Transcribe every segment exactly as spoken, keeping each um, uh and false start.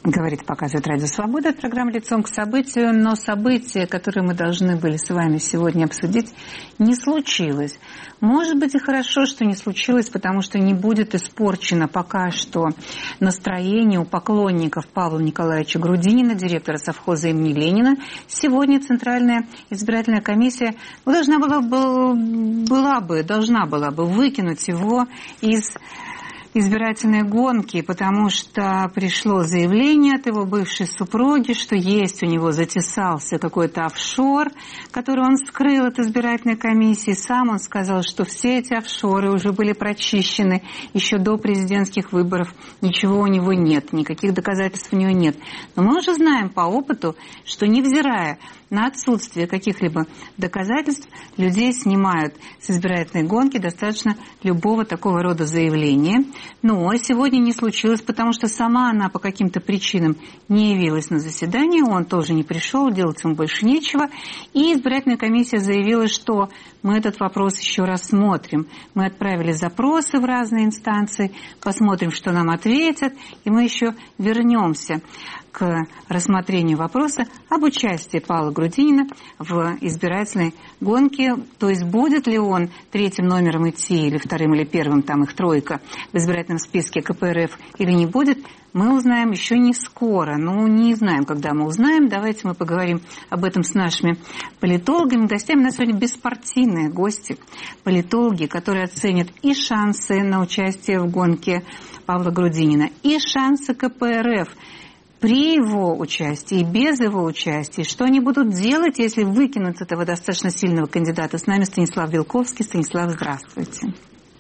Говорит, показывает Радио Свобода, программа «Лицом к событию», но событие, которое мы должны были с вами сегодня обсудить, не случилось. Может быть, и хорошо, что не случилось, потому что не будет испорчено пока что настроение у поклонников Павла Николаевича Грудинина, директора совхоза имени Ленина. Сегодня Центральная избирательная комиссия ну, должна была, была бы, должна была бы выкинуть его из избирательные гонки, потому что пришло заявление от его бывшей супруги, что есть у него затесался какой-то офшор, который он скрыл от избирательной комиссии. Сам он сказал, что все эти офшоры уже были прочищены еще до президентских выборов. Ничего у него нет, никаких доказательств у него нет. Но мы уже знаем по опыту, что невзирая на отсутствие каких-либо доказательств, людей снимают с избирательной гонки достаточно любого такого рода заявления. Но сегодня не случилось, потому что сама она по каким-то причинам не явилась на заседание, он тоже не пришел, делать ему больше нечего. И избирательная комиссия заявила, что мы этот вопрос еще рассмотрим. Мы отправили запросы в разные инстанции, посмотрим, что нам ответят, и мы еще вернемся к рассмотрению вопроса об участии Павла Грудинина в избирательной гонке. То есть будет ли он третьим номером идти, или вторым, или первым, там их тройка, в избирательном списке ка пэ эр эф, или не будет, мы узнаем еще не скоро. Ну, не знаем, когда мы узнаем. Давайте мы поговорим об этом с нашими политологами. Гостями у нас сегодня беспартийные гости, политологи, которые оценят и шансы на участие в гонке Павла Грудинина, и шансы ка пэ эр эф при его участии и без его участия. Что они будут делать, если выкинут этого достаточно сильного кандидата? С нами Станислав Белковский. Станислав, здравствуйте.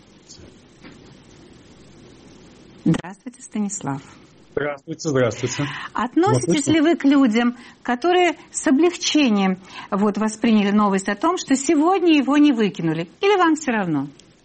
Здравствуйте, Станислав. Здравствуйте, здравствуйте. Относитесь ли вы к людям, которые с облегчением вот, восприняли новость о том, что сегодня его не выкинули? Или вам все равно?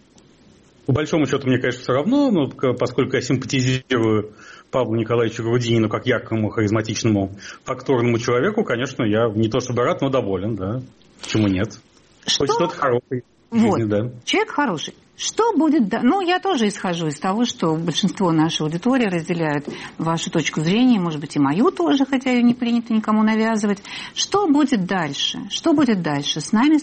По большому счету, мне, конечно, все равно, но поскольку я симпатизирую Павлу Николаевичу Грудинину как яркому, харизматичному, фактурному человеку, конечно, я не то чтобы рад, но доволен, да. Почему нет? Что? Хоть что-то хорошее в вот. жизни, да. Человек хороший. Что будет... Ну, я тоже исхожу из того, что большинство нашей аудитории разделяют вашу точку зрения, может быть, и мою тоже, хотя ее не принято никому навязывать. Что будет дальше? Что будет дальше? С нами...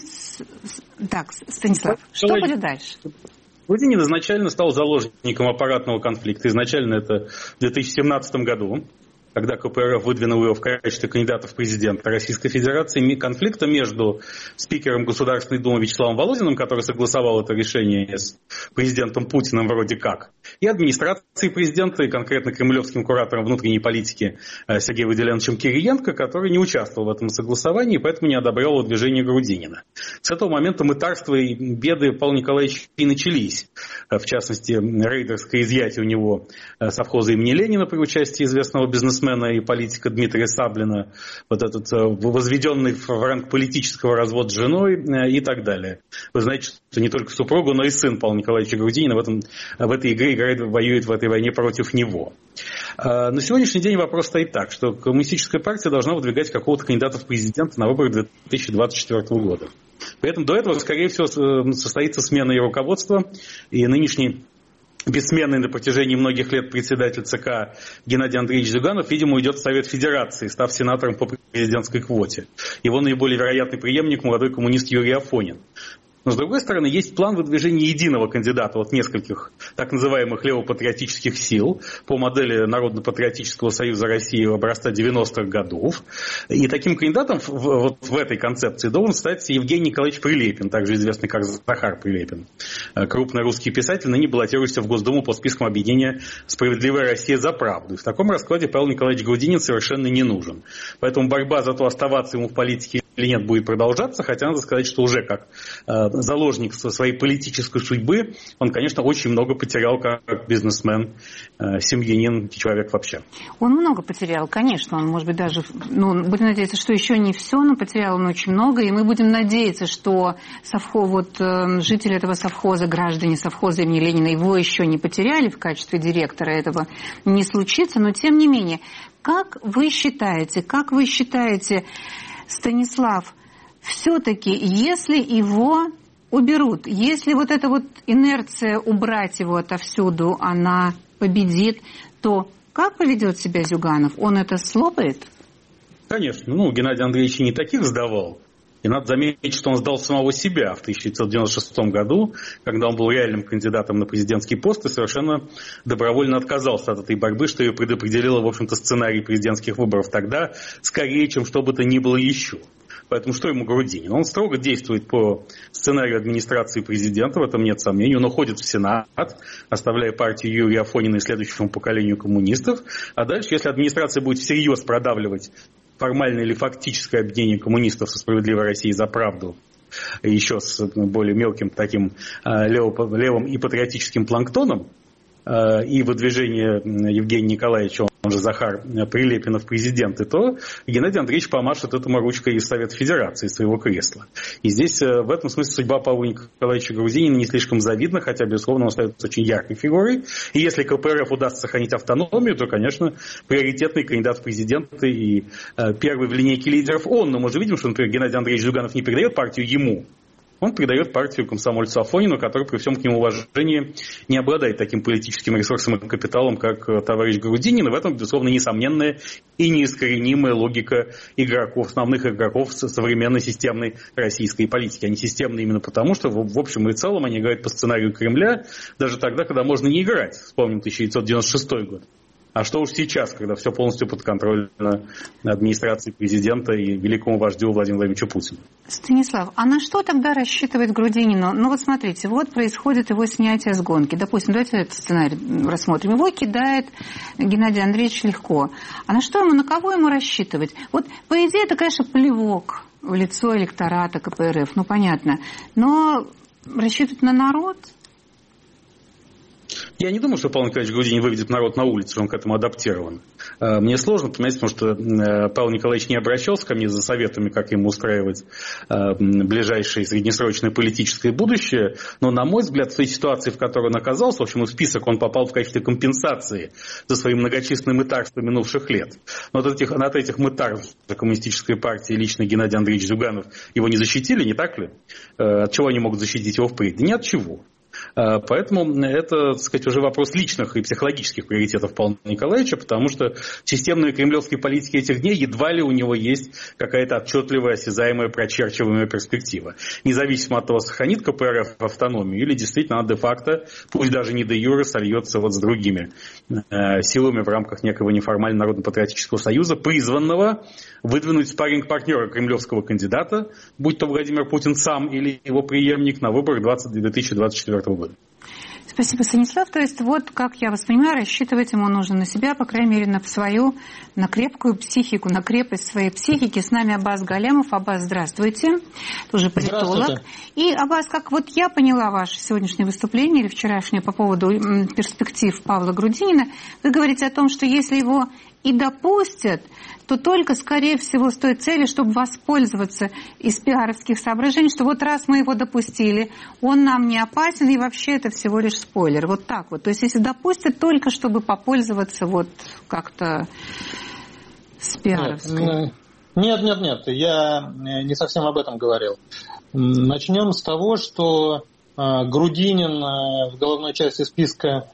Так, Станислав, что Давай. будет дальше? Грудинин изначально стал заложником аппаратного конфликта. Изначально это в две тысячи семнадцатом году, когда ка пэ эр эф выдвинул его в качестве кандидата в президенты Российской Федерации, конфликта между спикером Государственной Думы Вячеславом Володиным, который согласовал это решение с президентом Путиным вроде как, и администрацией президента, и конкретно кремлевским куратором внутренней политики Сергеем Выделеновичем Кириенко, который не участвовал в этом согласовании, и поэтому не одобрял выдвижение Грудинина. С этого момента мытарства и беды Павла Николаевича и начались. В частности, рейдерское изъятие у него совхоза имени Ленина при участии известного бизнесмена и политика Дмитрия Саблина, вот этот возведенный в ранг политического развод с женой и так далее. Вы знаете, что не только супруга, но и сын Павла Николаевича Грудинина в, этом, в этой игре играет, воюет в этой войне против него. На сегодняшний день вопрос стоит так, что коммунистическая партия должна выдвигать какого-то кандидата в президенты на выборы две тысячи двадцать четвёртого года. При этом до этого, скорее всего, состоится смена и руководства, и нынешний бессменный на протяжении многих лет председатель ЦК Геннадий Андреевич Зюганов, видимо, уйдет в Совет Федерации, став сенатором по президентской квоте. Его наиболее вероятный преемник – молодой коммунист Юрий Афонин. Но, с другой стороны, есть план выдвижения единого кандидата от нескольких так называемых левопатриотических сил по модели Народно-патриотического союза России образца девяностых годов. И таким кандидатом в, вот в этой концепции должен стать Евгений Николаевич Прилепин, также известный как Захар Прилепин. Крупный русский писатель, ныне баллотирующийся в Госдуму по спискам объединения «Справедливая Россия за правду». И в таком раскладе Павел Николаевич Грудинин совершенно не нужен. Поэтому борьба за то, оставаться ему в политике или нет, будет продолжаться, хотя надо сказать, что уже как э, заложник своей политической судьбы, он, конечно, очень много потерял как бизнесмен, э, семьянин, человек вообще. Он много потерял, конечно, он, может быть, даже, ну, будем надеяться, что еще не все, но потерял он очень много, и мы будем надеяться, что совхоз, вот, э, жители этого совхоза, граждане совхоза имени Ленина его еще не потеряли в качестве директора, этого не случится, но тем не менее, как вы считаете, как вы считаете, Станислав, все-таки, если его уберут, если вот эта вот инерция убрать его отовсюду, она победит, то Как поведет себя Зюганов? Он это слопает? Конечно. Ну, Геннадий Андреевич не таких сдавал. И надо заметить, что он сдал самого себя в тысяча девятьсот девяносто шестом году, когда он был реальным кандидатом на президентский пост и совершенно добровольно отказался от этой борьбы, что ее предопределило, в общем-то, сценарий президентских выборов тогда, скорее, чем что бы то ни было еще. Поэтому что ему Грудинин? Он строго действует по сценарию администрации президента, в этом нет сомнений. Он уходит в Сенат, оставляя партию Юрия Афонина и следующему поколению коммунистов. А дальше, если администрация будет всерьез продавливать формальное или фактическое объединение коммунистов со «Справедливой Россией за правду», еще с более мелким таким левым и патриотическим планктоном, и выдвижение Евгения Николаевича, он же Захар Прилепина, в президенты, то Геннадий Андреевич помашет этому ручкой из Совета Федерации, из своего кресла. И здесь в этом смысле судьба Павла Николаевича Грудинина не слишком завидна, хотя, безусловно, он остается очень яркой фигурой. И если КПРФ удастся сохранить автономию, то, конечно, приоритетный кандидат в президенты и первый в линейке лидеров он. Но мы же видим, что, например, Геннадий Андреевич Зюганов не передает партию ему. Он передает партию комсомольцу Афонину, который при всем к нему уважении не обладает таким политическим ресурсом и капиталом, как товарищ Грудинин. И в этом, безусловно, несомненная и неискоренимая логика игроков, основных игроков современной системной российской политики. Они системные именно потому, что в общем и целом они играют по сценарию Кремля, даже тогда, когда можно не играть. Вспомним тысяча девятьсот девяносто шестой год. А что уж сейчас, когда все полностью под контролем администрации президента и великому вождю Владимиру Владимировичу Путину. Станислав, а на что тогда рассчитывает Грудинину? Ну вот смотрите, вот происходит его снятие с гонки. Допустим, давайте этот сценарий рассмотрим. Его кидает Геннадий Андреевич легко. А на что ему, на кого ему рассчитывать? Вот по идее это, конечно, плевок в лицо электората КПРФ, ну понятно. Но рассчитывать на народ... Я не думаю, что Павел Николаевич Грудинин выведет народ на улицу, он к этому адаптирован. Мне сложно, понимаете, потому что Павел Николаевич не обращался ко мне за советами, как ему устраивать ближайшее среднесрочное политическое будущее. Но, на мой взгляд, в той ситуации, в которой он оказался, в общем, в список он попал в качестве компенсации за свои многочисленные мытарства минувших лет. Но от этих, от этих мытарств коммунистической партии лично Геннадий Андреевич Зюганов его не защитили, не так ли? От чего они могут защитить его впредь? Да ни от чего. Поэтому это, так сказать, уже вопрос личных и психологических приоритетов Павла Николаевича, потому что в системной кремлевской политике этих дней едва ли у него есть какая-то отчетливая, осязаемая, прочерчиваемая перспектива. Независимо от того, сохранит КПРФ автономию или действительно она де-факто, пусть даже не де-юре, сольется вот с другими э, силами в рамках некого неформального народно-патриотического союза, призванного выдвинуть спарринг-партнера кремлевского кандидата, будь то Владимир Путин сам или его преемник, на выборах две тысячи двадцать четвёртого года. Спасибо, Станислав. То есть, вот, как я вас понимаю, рассчитывать ему нужно на себя, по крайней мере, на свою, на крепкую психику, на крепость своей психики. С нами Аббас Галямов. Аббас, здравствуйте. Тоже политолог. И, Аббас, как вот я поняла ваше сегодняшнее выступление или вчерашнее по поводу перспектив Павла Грудинина, вы говорите о том, что если его и допустят, то только, скорее всего, с той целью, чтобы воспользоваться из пиаровских соображений, что вот раз мы его допустили, он нам не опасен, и вообще это всего лишь спойлер. Вот так вот. То есть, если допустят, только чтобы попользоваться вот как-то с пиаровской. Нет, нет, нет, я не совсем об этом говорил. Начнем с того, что Грудинин в головной части списка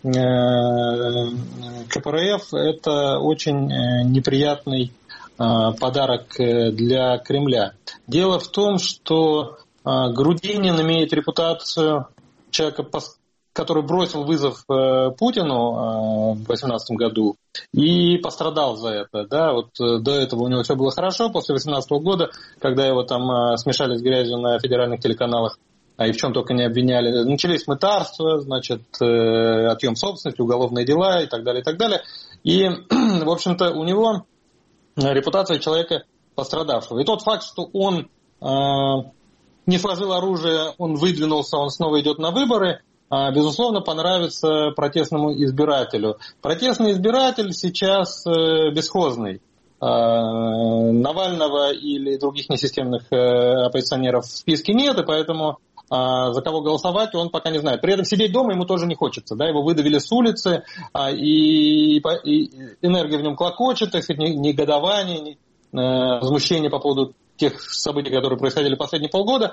КПРФ – это очень неприятный подарок для Кремля. Дело в том, что Грудинин имеет репутацию человека, который бросил вызов Путину в две тысячи восемнадцатом году и пострадал за это. Да, вот до этого у него все было хорошо, после две тысячи восемнадцатого года, когда его там смешали с грязью на федеральных телеканалах, а и в чем только не обвиняли. Начались мытарства, значит, отъем собственности, уголовные дела и так далее, и так далее. И, в общем-то, у него репутация человека пострадавшего. И тот факт, что он э, не сложил оружие, он выдвинулся, он снова идет на выборы, э, безусловно, понравится протестному избирателю. Протестный избиратель сейчас э, бесхозный. Навального или других несистемных э, оппозиционеров в списке нет, и поэтому а за кого голосовать, он пока не знает. При этом сидеть дома ему тоже не хочется. Да? Его выдавили с улицы, а, и, и энергия в нем клокочет, так сказать, негодование, не, э, возмущение по поводу тех событий, которые происходили последние полгода,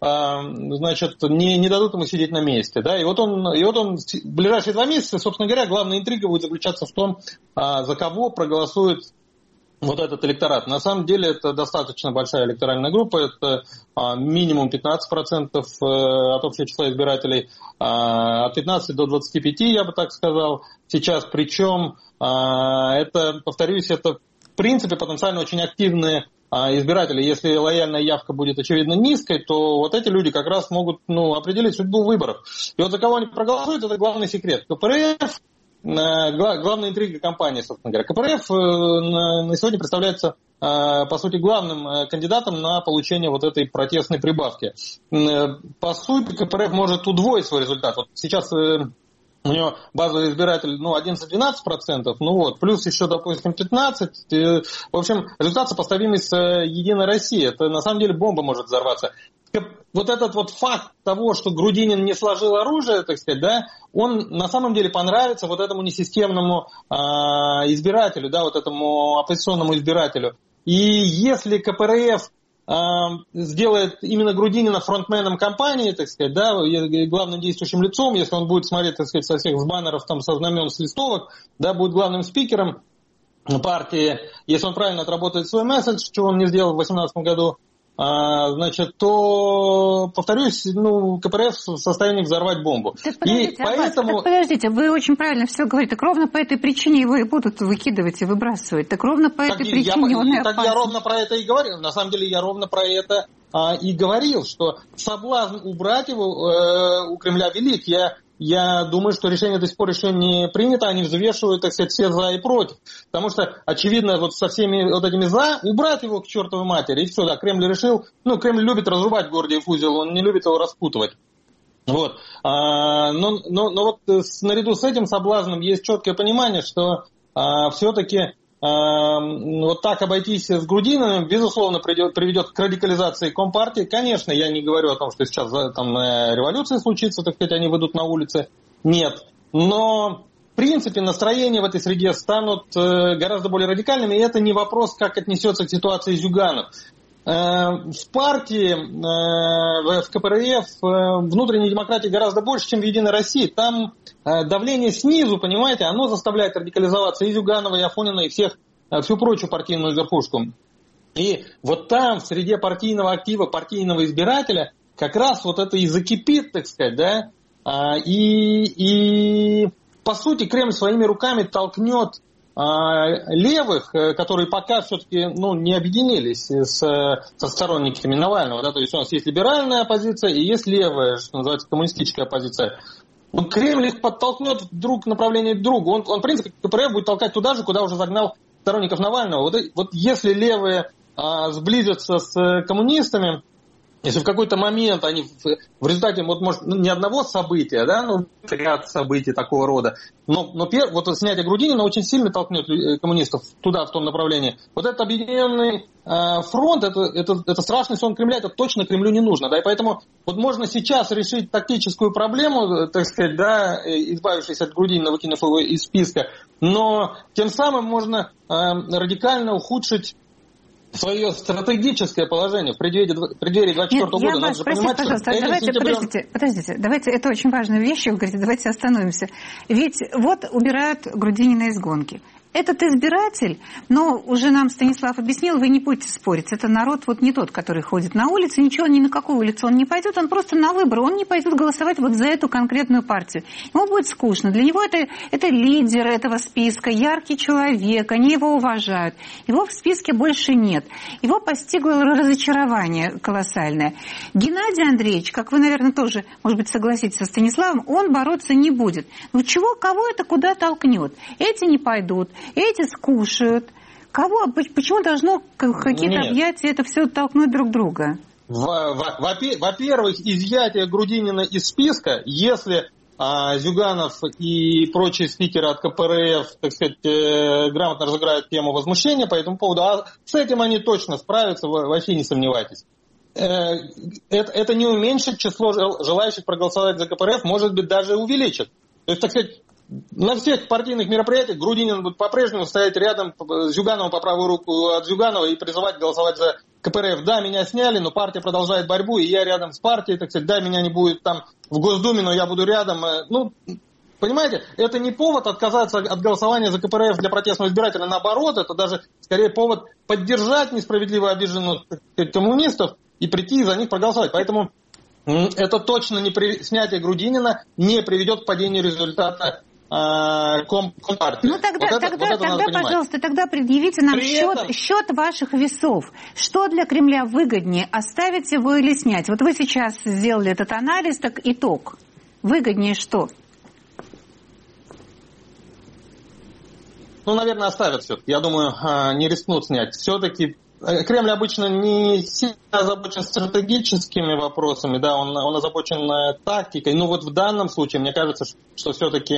значит, не, не дадут ему сидеть на месте. Да? И вот он, и вот он в ближайшие два месяца, собственно говоря, главная интрига будет заключаться в том, за кого проголосует вот этот электорат. На самом деле это достаточно большая электоральная группа, это а, минимум пятнадцать процентов от общего числа избирателей, а, от пятнадцати до двадцати пяти, я бы так сказал, сейчас. Причем, а, это, повторюсь, это в принципе потенциально очень активные а, избиратели. Если лояльная явка будет, очевидно, низкой, то вот эти люди как раз могут ну, определить судьбу выборов. И вот за кого они проголосуют, это главный секрет. КПРФ, главная интрига кампании, собственно говоря. КПРФ на сегодня представляется, по сути, главным кандидатом на получение вот этой протестной прибавки. По сути, КПРФ может удвоить свой результат. Вот сейчас у него базовый избиратель ну, одиннадцать-двенадцать процентов, ну вот, плюс еще, допустим, пятнадцать процентов. В общем, результат сопоставимый с Единой Россией. Это на самом деле бомба может взорваться. Вот этот вот факт того, что Грудинин не сложил оружие, так сказать, да, он на самом деле понравится вот этому несистемному э, избирателю, да, вот этому оппозиционному избирателю. И если КПРФ э, сделает именно Грудинина фронтменом кампании, так сказать, да, главным действующим лицом, если он будет смотреть, так сказать, со всех с баннеров, там, со знамен, с листовок, да, будет главным спикером партии, если он правильно отработает свой месседж, чего он не сделал в две тысячи восемнадцатом году, А, значит, то, повторюсь, ну, КПРФ в состоянии взорвать бомбу. Так подождите, и поэтому... так подождите, вы очень правильно все говорите. Так ровно по этой причине его и будут выкидывать и выбрасывать. Так ровно по так этой причине я, он и опасен. Так я ровно про это и говорил. На самом деле я ровно про это а, и говорил, что соблазн убрать его э, у Кремля велик. Я... Я думаю, что решение до сих пор еще не принято, они взвешивают, так сказать, все за и против. Потому что, очевидно, вот со всеми вот этими за, убрать его к чертовой матери, и все, да, Кремль решил, ну, Кремль любит разрубать Гордиев узел, он не любит его распутывать. Вот. А, но, но, но вот наряду с этим соблазном есть четкое понимание, что а, все-таки а, вот так обойтись с Грудининым, безусловно, придет, приведет к радикализации Компартии. Конечно, я не говорю о том, что сейчас там революция случится, так сказать, они выйдут на улицы. Нет. Но, в принципе, настроения в этой среде станут гораздо более радикальными, и это не вопрос, как отнесется к ситуации Зюганов. В партии, в КПРФ внутренней демократии гораздо больше, чем в Единой России. Там давление снизу, понимаете, оно заставляет радикализоваться и Зюганова, и Афонина, и всех, всю прочую партийную верхушку. И вот там, в среде партийного актива, партийного избирателя, как раз вот это и закипит, так сказать, да, и, и по сути Кремль своими руками толкнет левых, которые пока все-таки ну, не объединились с, со сторонниками Навального. Да? То есть у нас есть либеральная оппозиция и есть левая, что называется, коммунистическая оппозиция. Ну, Кремль их подтолкнет друг к направлению к другу. Он, он, в принципе, КПРФ будет толкать туда же, куда уже загнал сторонников Навального. Вот, вот если левые а, сблизятся с коммунистами, если в какой-то момент они в, в результате, вот, может, ну, не одного события, да, ну, ряд событий такого рода, но, но пер, вот снятие Грудинина очень сильно толкнет коммунистов туда, в том направлении. Вот этот объединенный э, фронт, это, это, это страшный сон Кремля, это точно Кремлю не нужно, да, и поэтому вот можно сейчас решить тактическую проблему, так сказать, да, избавившись от Грудинина, выкинув его из списка, но тем самым можно э, радикально ухудшить свое стратегическое положение в преддверии, преддверии двадцать четвёртого года. Надо же понимать, пожалуйста, что давайте, сентябрем... подождите, подождите, давайте, это очень важная вещь, вы говорите, давайте остановимся. Ведь вот убирают Грудинина из гонки. Этот избиратель, но уже нам Станислав объяснил, вы не будете спорить, это народ вот не тот, который ходит на улице, ничего, ни на какую улицу он не пойдет, он просто на выборы, он не пойдет голосовать вот за эту конкретную партию. Ему будет скучно, для него это, это лидер этого списка, яркий человек, они его уважают. Его в списке больше нет. Его постигло разочарование колоссальное. Геннадий Андреевич, как вы, наверное, тоже, может быть, согласитесь со Станиславом, он бороться не будет. Ну чего, кого это куда толкнет? Эти не пойдут. Эти скушают. Кого? Почему должно какие-то Нет. объятия это все толкнуть друг друга? Во-первых, изъятие Грудинина из списка, если а, Зюганов и прочие спикеры от КПРФ, так сказать, э, грамотно разыграют тему возмущения по этому поводу, а с этим они точно справятся, вообще не сомневайтесь. Э, это, это не уменьшит число желающих проголосовать за КПРФ, может быть, даже увеличит. То есть, так сказать, на всех партийных мероприятиях Грудинин будет по-прежнему стоять рядом с Зюгановым по правую руку от Зюганова и призывать голосовать за КПРФ, да, меня сняли, но партия продолжает борьбу, и я рядом с партией, так сказать, да, меня не будет там в Госдуме, но я буду рядом. Ну, понимаете, это не повод отказаться от голосования за КПРФ для протестного избирателя, наоборот, это даже скорее повод поддержать несправедливо обиженных коммунистов и прийти и за них проголосовать. Поэтому это точно не при... снятие Грудинина не приведет к падению результата Компартии. Ну тогда, вот это, тогда, вот тогда пожалуйста, тогда предъявите нам счет, этом... счет ваших весов. Что для Кремля выгоднее, оставить его или снять? Вот вы сейчас сделали этот анализ, так итог. Выгоднее что? Ну, наверное, оставят все-таки. Я думаю, не рискнут снять. Все-таки Кремль обычно не сильно озабочен стратегическими вопросами, да, он, он озабочен тактикой. Но вот в данном случае, мне кажется, что все-таки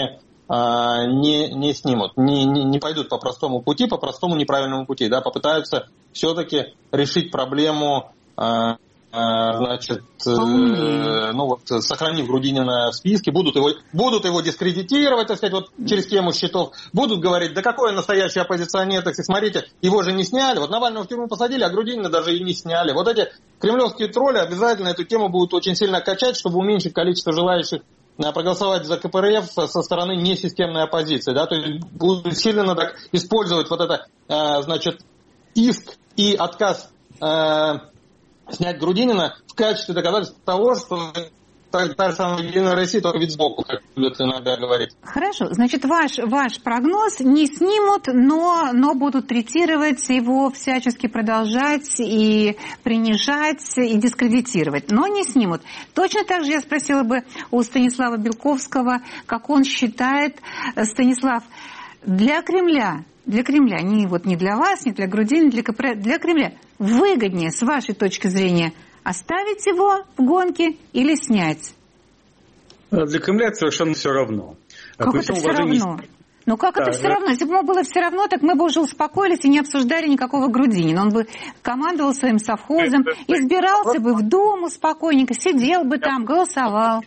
Не, не снимут, не, не, не пойдут по простому пути, по простому неправильному пути, да, попытаются все-таки решить проблему, э, э, значит, э, ну вот, сохранив Грудинина в списке, будут его, будут его дискредитировать, так сказать, вот через тему счетов, будут говорить, да какой настоящий оппозиционер, так сказать, смотрите, его же не сняли, вот Навального в тюрьму посадили, а Грудинина даже и не сняли. Вот эти кремлевские тролли обязательно эту тему будут очень сильно качать, чтобы уменьшить количество желающих проголосовать за КПРФ со стороны несистемной оппозиции, да, то есть будут сильно так использовать вот это, э, значит, иск и отказ э, снять Грудинина в качестве доказательства того, что та, та же самая Единая Россия, только вид сбоку, как любят иногда говорить. Хорошо, значит, ваш, ваш прогноз: не снимут, но, но будут третировать его, всячески продолжать и принижать, и дискредитировать, но не снимут. Точно так же я спросила бы у Станислава Белковского, как он считает, Станислав, для Кремля, для Кремля, не, вот, не для вас, не для Грудинина, для КПРФ, для Кремля выгоднее, с вашей точки зрения, оставить его в гонке или снять? Для Кремля это совершенно все равно. Как это все равно? Ну как да, это все да. равно? Если бы ему было все равно, так мы бы уже успокоились и не обсуждали никакого Грудинина. Он бы командовал своим совхозом, избирался бы в Думу спокойненько, сидел бы там, голосовал.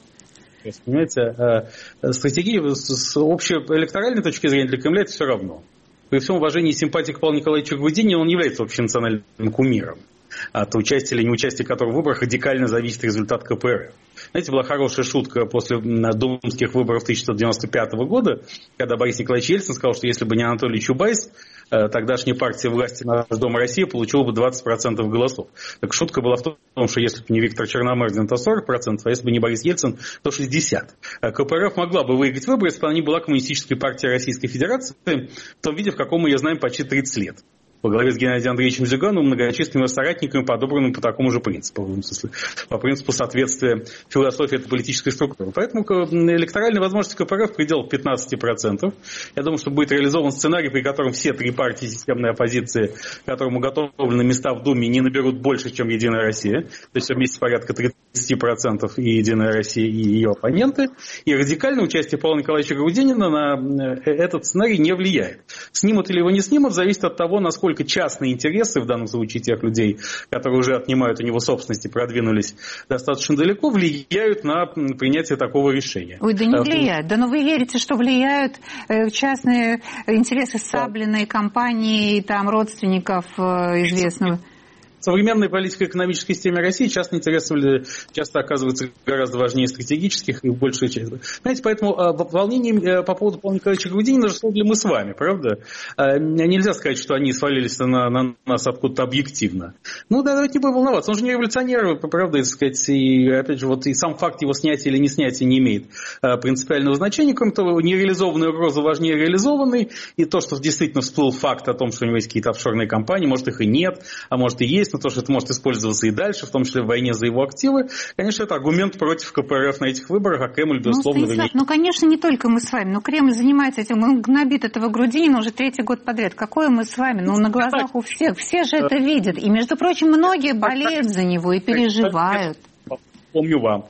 Понимаете, стратегии с общей электоральной точки зрения для Кремля это все равно. При всем уважении и симпатии к Павлу Николаевичу Грудинину, он является общенациональным кумиром, от участия или неучастия которого в выборах радикально зависит результат КПРФ. Знаете, была хорошая шутка после думских выборов тысяча девятьсот девяносто пятого года, когда Борис Николаевич Ельцин сказал, что если бы не Анатолий Чубайс, тогдашняя партия власти «Наш дом России» получила бы двадцать процентов голосов. Так шутка была в том, что если бы не Виктор Черномырдин, то сорок процентов, а если бы не Борис Ельцин, то шестьдесят процентов. КПРФ могла бы выиграть выборы, если бы она не была коммунистической партией Российской Федерации, в том виде, в каком мы ее знаем почти тридцать лет. Во главе с Геннадием Андреевичем Зюгановым, многочисленными соратниками, подобранными по такому же принципу, в смысле, по принципу соответствия философии этой политической структуры. Поэтому электоральные возможности КПРФ в пределах пятнадцать процентов. Я думаю, что будет реализован сценарий, при котором все три партии системной оппозиции, которым уготовлены места в Думе, не наберут больше, чем Единая Россия. То есть вместе порядка тридцать процентов и Единая Россия, и ее оппоненты. И радикальное участие Павла Николаевича Грудинина на этот сценарий не влияет. Снимут или его не снимут, зависит от того, насколько частные интересы, в данном случае тех людей, которые уже отнимают у него собственности, продвинулись достаточно далеко, влияют на принятие такого решения. Ой, да не влияют. Да, но вы верите, что влияют частные интересы Саблиной, компании, там, родственников известного? В современной политико-экономической системе России частные интересы часто оказываются гораздо важнее стратегических и большей части. Знаете, поэтому волнение по поводу Павла Николаевича Грудинина же создали мы с вами, правда? Нельзя сказать, что они свалились на, на нас откуда-то объективно. Ну, да, давайте не будем волноваться. Он же не революционер, правда, так сказать, и, опять же, вот и сам факт его снятия или не снятия не имеет принципиального значения. Кроме того, нереализованная угроза важнее реализованной, и то, что действительно всплыл факт о том, что у него есть какие-то офшорные компании, может, их и нет, а может, и есть, но то, что это может использоваться и дальше, в том числе в войне за его активы, конечно, это аргумент против КПРФ на этих выборах, а Кремль, безусловно... Ну, Станислав, ну, конечно, не только мы с вами, но Кремль занимается этим, он гнобит этого Грудинина уже третий год подряд. Какое мы с вами? Ну, на глазах у всех, все же это видят. И, между прочим, многие болеют за него и переживают. Помню вам.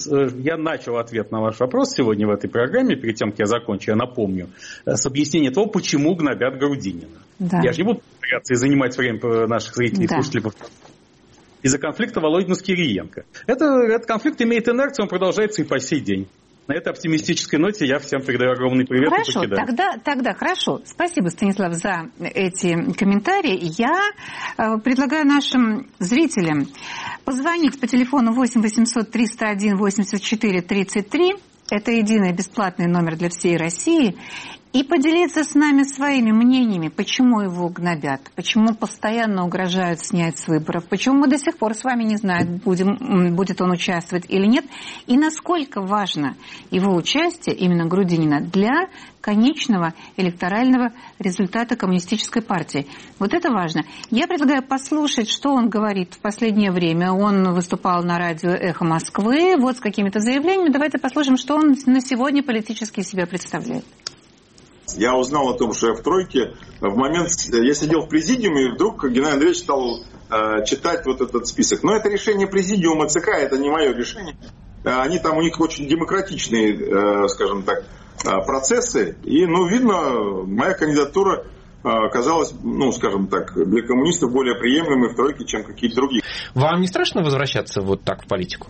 Я начал ответ на ваш вопрос сегодня в этой программе, перед тем, как я закончу, я напомню, с объяснения того, почему гнобят Грудинина. Да. Я же не буду повторяться и занимать время наших зрителей и да. слушателей из-за конфликта Володина с Кириенко. Это, этот конфликт имеет инерцию, он продолжается и по сей день. На этой оптимистической ноте я всем передаю огромный привет. Хорошо, и покидаю. тогда, тогда хорошо. Спасибо, Станислав, за эти комментарии. Я э, предлагаю нашим зрителям позвонить по телефону восемь восемьсот триста один восемьдесят четыре тридцать три. Это единый бесплатный номер для всей России. И поделиться с нами своими мнениями, почему его гнобят, почему постоянно угрожают снять с выборов, почему мы до сих пор с вами не знаем, будем, будет он участвовать или нет, и насколько важно его участие, именно Грудинина, для конечного электорального результата коммунистической партии. Вот это важно. Я предлагаю послушать, что он говорит в последнее время. Он выступал на радио «Эхо Москвы», вот с какими-то заявлениями. Давайте послушаем, что он на сегодня политически себя представляет. Я узнал о том, что я в тройке. В момент я сидел в президиуме, и вдруг Геннадий Андреевич стал э, читать вот этот список. Но это решение президиума ЦК, это не мое решение. Они там, у них очень демократичные, э, скажем так, э, процессы. И, ну, видно, моя кандидатура э, оказалась, ну, скажем так, для коммунистов более приемлемой в тройке, чем какие-то другие. Вам не страшно возвращаться вот так в политику?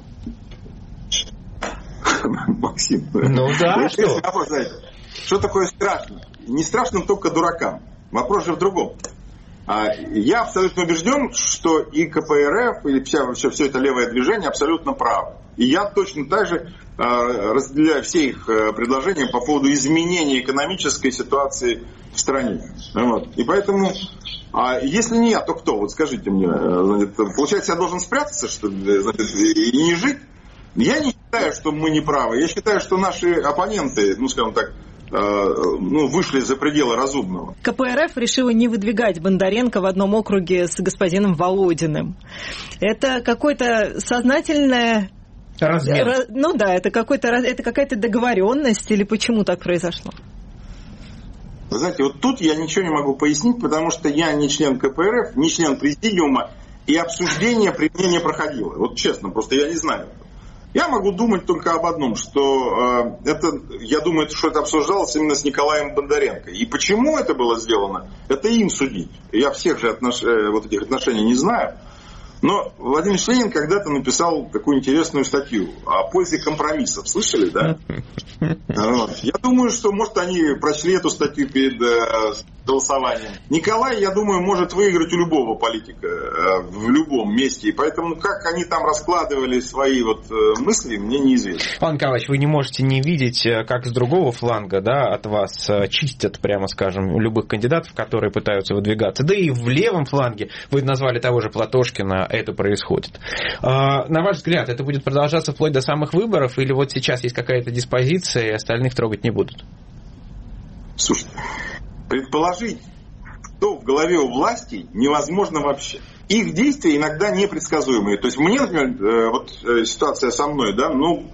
Максим, ну да, что? Что такое страшно? Не страшно только дуракам. Вопрос же в другом. Я абсолютно убежден, что и КПРФ, и вся, все, все это левое движение абсолютно правы. И я точно так же разделяю все их предложения по поводу изменения экономической ситуации в стране. Вот. И поэтому, если не я, то кто? Вот скажите мне. Значит, получается, я должен спрятаться, что ли, значит, и не жить? Я не считаю, что мы не правы. Я считаю, что наши оппоненты, ну, скажем так, ну, вышли за пределы разумного. КПРФ решила не выдвигать Бондаренко в одном округе с господином Володиным. Это какое-то сознательное... Размен. Р... Ну да, это, какой-то... это какая-то договоренность или почему так произошло? Вы знаете, вот тут я ничего не могу пояснить, потому что я не член КПРФ, не член президиума, и обсуждение при мне не проходило. Вот честно, просто я не знаю. Я могу думать только об одном, что э, это, я думаю, что это обсуждалось именно с Николаем Бондаренко. И почему это было сделано, это им судить. Я всех же отнош... вот этих отношений не знаю. Но Владимир Ленин когда-то написал такую интересную статью о пользе компромиссов. Слышали, да? Вот. Я думаю, что, может, они прочли эту статью перед э, голосованием. Николай, я думаю, может выиграть у любого политика э, в любом месте. И поэтому, как они там раскладывали свои вот э, мысли, мне неизвестно. Павел Николаевич, вы не можете не видеть, как с другого фланга, да, от вас чистят, прямо скажем, любых кандидатов, которые пытаются выдвигаться. Да и в левом фланге, вы назвали того же Платошкина, это происходит. На ваш взгляд, это будет продолжаться вплоть до самых выборов, или вот сейчас есть какая-то диспозиция, и остальных трогать не будут? Слушайте, предположить, что в голове у власти, невозможно вообще. Их действия иногда непредсказуемые. То есть мне, например, вот ситуация со мной, да, ну,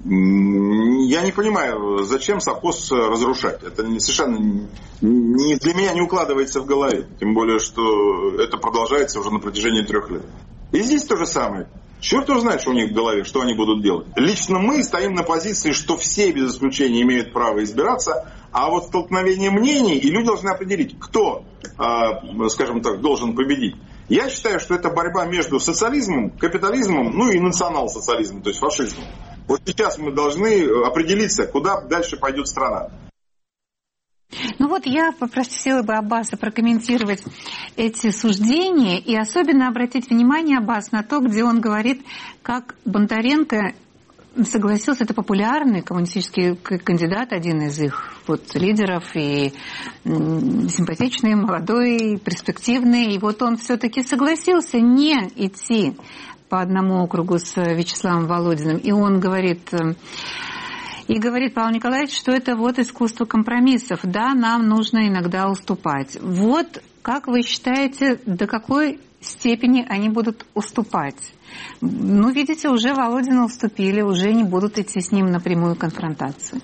я не понимаю, зачем совхоз разрушать. Это совершенно не, для меня не укладывается в голове. Тем более, что это продолжается уже на протяжении трех лет. И здесь то же самое. Черт его знает, что у них в голове, что они будут делать. Лично мы стоим на позиции, что все без исключения имеют право избираться, а вот столкновение мнений, и люди должны определить, кто, скажем так, должен победить. Я считаю, что это борьба между социализмом, капитализмом, ну и национал-социализмом, то есть фашизмом. Вот сейчас мы должны определиться, куда дальше пойдет страна. Ну вот я попросила бы Аббаса прокомментировать эти суждения и особенно обратить внимание, Аббас, на то, где он говорит, как Бондаренко согласился, это популярный коммунистический кандидат, один из их вот лидеров, и симпатичный, молодой, перспективный, и вот он все-таки согласился не идти по одному округу с Вячеславом Володиным, и он говорит... И говорит Павел Николаевич, что это вот искусство компромиссов. Да, нам нужно иногда уступать. Вот как вы считаете, до какой степени они будут уступать? Ну, видите, уже Володину уступили, уже не будут идти с ним на прямую конфронтацию.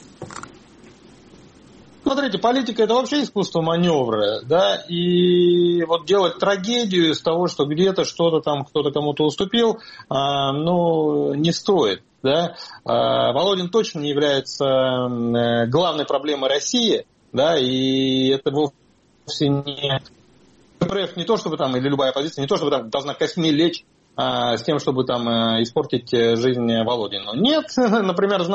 Смотрите, политика – это вообще искусство маневра, да, и вот делать трагедию из того, что где-то что-то там кто-то кому-то уступил, а, ну, не стоит, да. А, Володин точно не является главной проблемой России, да, и это вовсе не КПРФ не то, чтобы там, или любая оппозиция, не то, чтобы там должна костьми лечь а, с тем, чтобы там испортить жизнь Володину. Нет, например, зная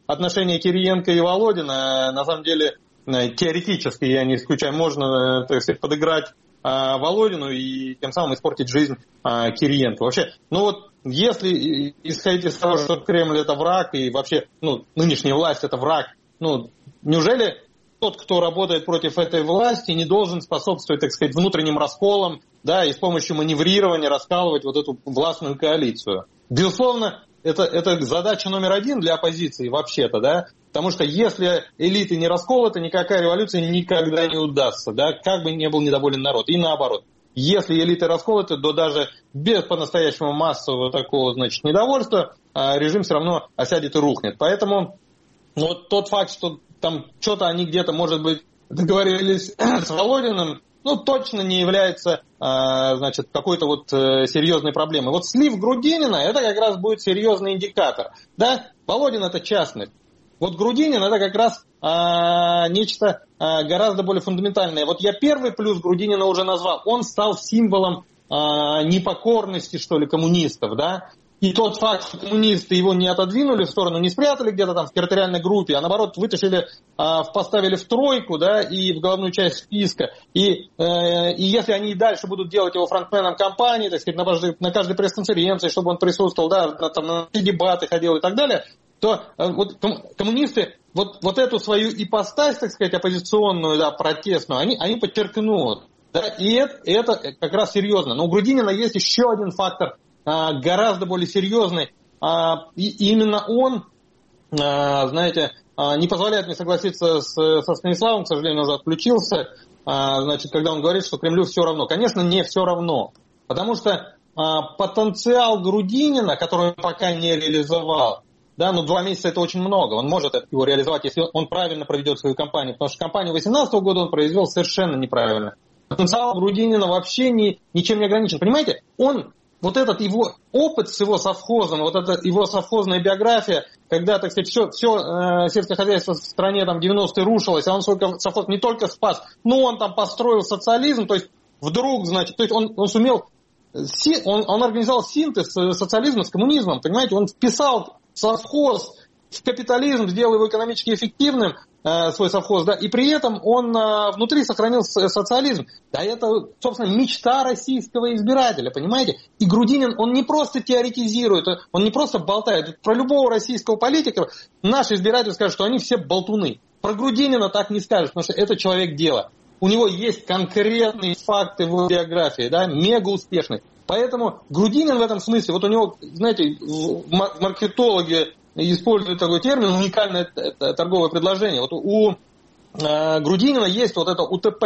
отношения Кириенко и Володина, на самом деле, теоретически, я не исключаю, можно, так сказать, подыграть Володину и тем самым испортить жизнь Кириенко. Вообще, ну вот, если исходить из того, что Кремль это враг, и вообще, ну, нынешняя власть это враг, ну, неужели тот, кто работает против этой власти, не должен способствовать, так сказать, внутренним расколам, да, и с помощью маневрирования раскалывать вот эту властную коалицию? Безусловно, это, это задача номер один для оппозиции вообще-то, да, потому что если элиты не расколоты, никакая революция никогда не удастся, да, как бы ни был недоволен народ, и наоборот. Если элиты расколоты, то даже без по-настоящему массового такого, значит, недовольства режим все равно осядет и рухнет. Поэтому ну, вот тот факт, что там что-то они где-то, может быть, договорились с Володиным, ну, точно не является, значит, какой-то вот серьезной проблемой. Вот слив Грудинина, это как раз будет серьезный индикатор. Да, Володин это частность. Вот Грудинин это как раз а, нечто а, гораздо более фундаментальное. Вот я первый плюс Грудинина уже назвал. Он стал символом а, непокорности, что ли, коммунистов, да. И тот факт, что коммунисты его не отодвинули в сторону, не спрятали где-то там в территориальной группе, а наоборот вытащили, а, поставили в тройку, да, и в головную часть списка. И, э, и если они и дальше будут делать его фронтменом кампании, так сказать, на каждой, на каждой пресс-конференции, чтобы он присутствовал, да, на, там, на дебаты ходил и так далее, то э, вот коммунисты вот, вот эту свою ипостась, так сказать, оппозиционную, да, протестную, они, они подчеркнут. Да, и это, это как раз серьезно. Но у Грудинина есть еще один фактор, гораздо более серьезный, и именно он, знаете, не позволяет мне согласиться с, со Станиславом, к сожалению, уже отключился, значит, когда он говорит, что Кремлю все равно. Конечно, не все равно, потому что потенциал Грудинина, который он пока не реализовал, да, ну два месяца это очень много, он может его реализовать, если он правильно проведет свою кампанию, потому что кампанию две тысячи восемнадцатого года он произвел совершенно неправильно. Потенциал Грудинина вообще ни, ничем не ограничен, понимаете, он... Вот этот его опыт с его совхозом, вот эта его совхозная биография, когда, так сказать, все, все э, сельское хозяйство в стране там девяностые рушилось, а он свой совхоз не только спас, но он там построил социализм, то есть вдруг, значит, то есть он, он сумел, он, он организовал синтез социализма с коммунизмом, понимаете, он вписал совхоз в капитализм, сделал его экономически эффективным, э, свой совхоз, да, и при этом он э, внутри сохранил социализм. Да, это, собственно, мечта российского избирателя, понимаете? И Грудинин, он не просто теоретизирует, он не просто болтает. Про любого российского политика наш избиратель скажет, что они все болтуны. Про Грудинина так не скажешь, потому что это человек дела. У него есть конкретные факты в его биографии, да, мега успешный. Поэтому Грудинин в этом смысле, вот у него, знаете, маркетологи используют такой термин, уникальное торговое предложение. Вот у э, Грудинина есть вот это УТП,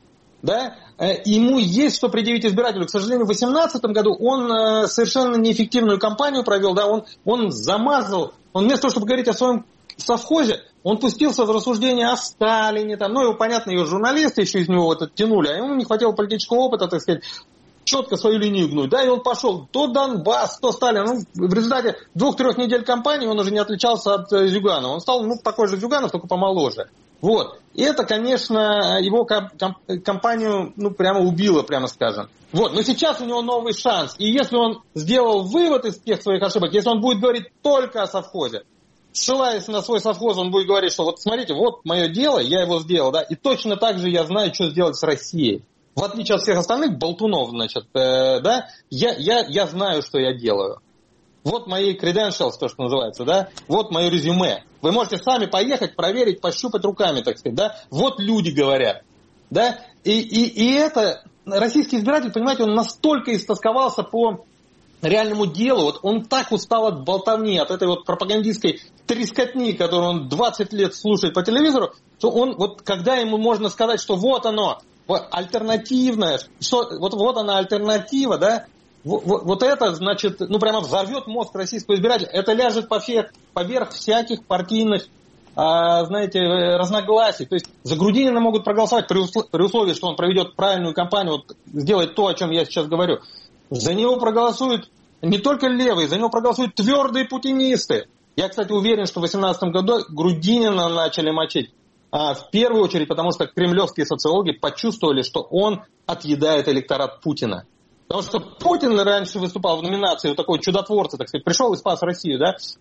да, э, ему есть что предъявить избирателю. К сожалению, в две тысячи восемнадцатом году он э, совершенно неэффективную кампанию провел, да, он, он замазал, он вместо того, чтобы говорить о своем совхозе, он пустился в рассуждения о Сталине, там, ну, его, понятно, ее журналисты еще из него вот это тянули, а ему не хватило политического опыта, так сказать, четко свою линию гнуть, да, и он пошел то Донбасс, то Сталин. Ну, в результате двух-трех недель кампании он уже не отличался от э, Зюганова. Он стал, ну, такой же Зюганов, только помоложе. Вот. И это, конечно, его комп- комп- компанию, ну, прямо убило, прямо скажем. Вот. Но сейчас у него новый шанс. И если он сделал вывод из тех своих ошибок, если он будет говорить только о совхозе, ссылаясь на свой совхоз, он будет говорить, что вот смотрите, вот мое дело, я его сделал, да, и точно так же я знаю, что сделать с Россией. В отличие от всех остальных болтунов, значит, э, да, я, я, я знаю, что я делаю. Вот мои credentials, то, что называется, да, вот мое резюме. Вы можете сами поехать, проверить, пощупать руками, так сказать, да. Вот люди говорят, да. И, и, и это, российский избиратель, понимаете, он настолько истосковался по реальному делу, вот он так устал от болтовни, от этой вот пропагандистской трескотни, которую он двадцать лет слушает по телевизору, что он, вот когда ему можно сказать, что вот оно, альтернативная, что, вот, вот она альтернатива, да, вот, вот, вот это, значит, ну прямо взорвет мозг российского избирателя, это ляжет поверх, поверх всяких партийных, а, знаете, разногласий. То есть за Грудинина могут проголосовать при, услов, при условии, что он проведет правильную кампанию, вот, сделает то, о чем я сейчас говорю. За него проголосуют не только левые, за него проголосуют твердые путинисты. Я, кстати, уверен, что в две тысячи восемнадцатом году Грудинина начали мочить. В первую очередь, потому что кремлевские социологи почувствовали, что он отъедает электорат Путина. Потому что Путин раньше выступал в номинации вот такой чудотворца, так сказать, пришел и спас Россию, да?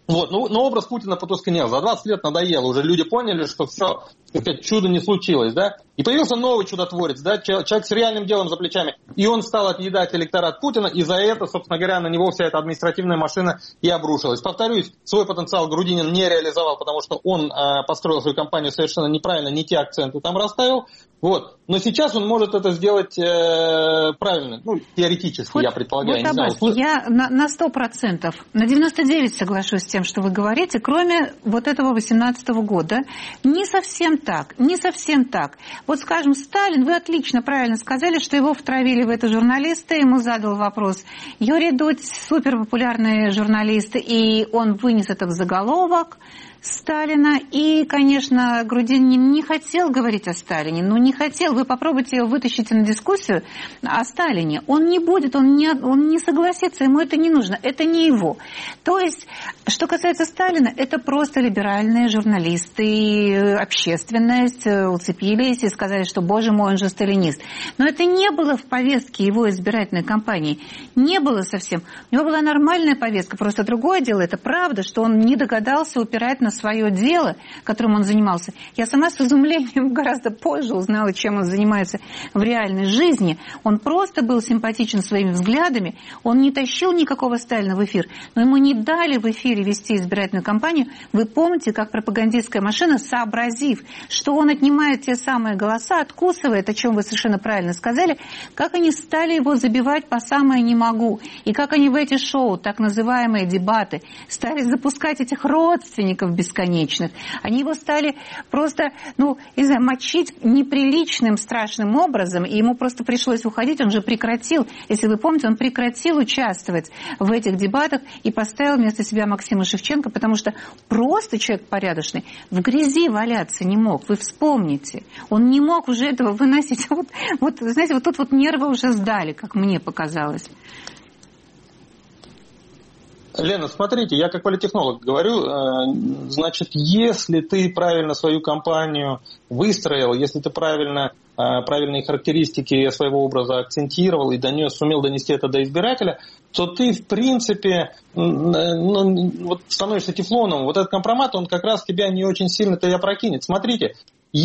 Вот, ну, но образ Путина потускнел. За двадцать лет надоело. Уже люди поняли, что все, чудо не случилось, да? И появился новый чудотворец, да? Человек с реальным делом за плечами. И он стал отъедать электорат Путина, и за это, собственно говоря, на него вся эта административная машина и обрушилась. Повторюсь, свой потенциал Грудинин не реализовал, потому что он э, построил свою кампанию совершенно неправильно, не те акценты там расставил. Вот. Но сейчас он может это сделать э, правильно. Ну, теоретически, вот, я предполагаю. Вот, Аббас, не знаю. Я на сто процентов, на девяносто девять процентов соглашусь с тем, что вы говорите, кроме вот этого восемнадцатого года. Не совсем так, не совсем так. Вот, скажем, Сталин, вы отлично, правильно сказали, что его втравили в это журналисты, ему задал вопрос Юрий Дудь, суперпопулярный журналист, и он вынес это в заголовок Сталина. И, конечно, Грудинин не хотел говорить о Сталине, ну не хотел. Вы попробуйте его вытащить на дискуссию о Сталине. Он не будет, он не, он не согласится, ему это не нужно, это не его. То есть, что касается Сталина, это просто либеральные журналисты, общественность уцепились и сказали, что, боже мой, он же сталинист. Но это не было в повестке его избирательной кампании. Не было совсем. У него была нормальная повестка. Просто другое дело, это правда, что он не догадался упирать на свое дело, которым он занимался. Я сама с изумлением гораздо позже узнала, чем он занимается в реальной жизни. Он просто был симпатичен своими взглядами, он не тащил никакого Сталина в эфир, но ему не дали в эфире вести избирательную кампанию. Вы помните, как пропагандистская машина, сообразив, что он отнимает те самые голоса, откусывает, о чем вы совершенно правильно сказали, как они стали его забивать по самое не могу. И как они в эти шоу, так называемые дебаты, стали запускать этих родственников бесконечных. Они его стали просто, ну, не знаю, мочить неприличным, страшным образом, и ему просто пришлось уходить. Он же прекратил, если вы помните, он прекратил участвовать в этих дебатах и поставил вместо себя Максима Шевченко, потому что просто человек порядочный в грязи валяться не мог. Вы вспомните. Он не мог уже этого выносить. Вот, вот знаете, вот тут вот нервы уже сдали, как мне показалось. Лена, смотрите, я как политтехнолог говорю, значит, если ты правильно свою кампанию выстроил, если ты правильно, правильные характеристики своего образа акцентировал и донес, сумел донести это до избирателя, то ты, в принципе, ну, вот становишься тефлоном. Вот этот компромат, он как раз тебя не очень сильно-то и опрокинет. Смотрите,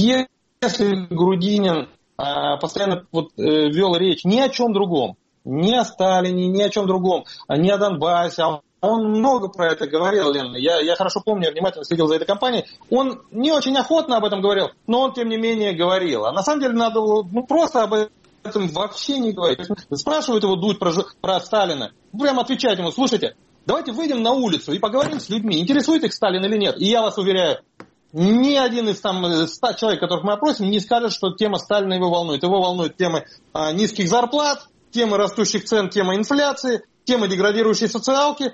если Грудинин постоянно вот вел речь ни о чем другом, ни о Сталине, ни о чем другом, ни о Донбассе, он много про это говорил, Лена. Я, я хорошо помню, я внимательно следил за этой кампанией. Он не очень охотно об этом говорил, но он, тем не менее, говорил. А на самом деле надо ну, просто об этом вообще не говорить. Спрашивают его Дудь про, про Сталина. Прямо отвечать ему: слушайте, давайте выйдем на улицу и поговорим с людьми, интересует их Сталин или нет. И я вас уверяю, ни один из там ста человек, которых мы опросим, не скажет, что тема Сталина его волнует. Его волнуют темы а, низких зарплат, темы растущих цен, тема инфляции, темы деградирующей социалки.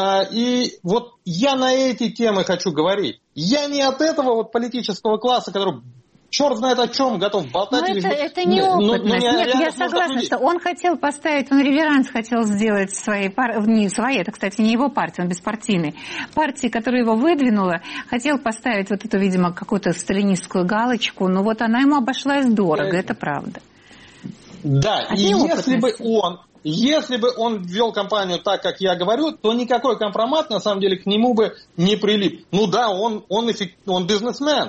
И вот я на эти темы хочу говорить. Я не от этого вот политического класса, который черт знает о чем готов болтать. Но это, это неопытность. Ну, Нет, я согласна, что он хотел поставить, он реверанс хотел сделать своей партии, не своей, это, кстати, не его партия, он беспартийный. Партии, которая его выдвинула, хотел поставить вот эту, видимо, какую-то сталинистскую галочку, но вот она ему обошлась дорого, это правда. Да, от и если бы он... Если бы он вел кампанию так, как я говорю, то никакой компромат, на самом деле, к нему бы не прилип. Ну да, он, он, эффект, он бизнесмен.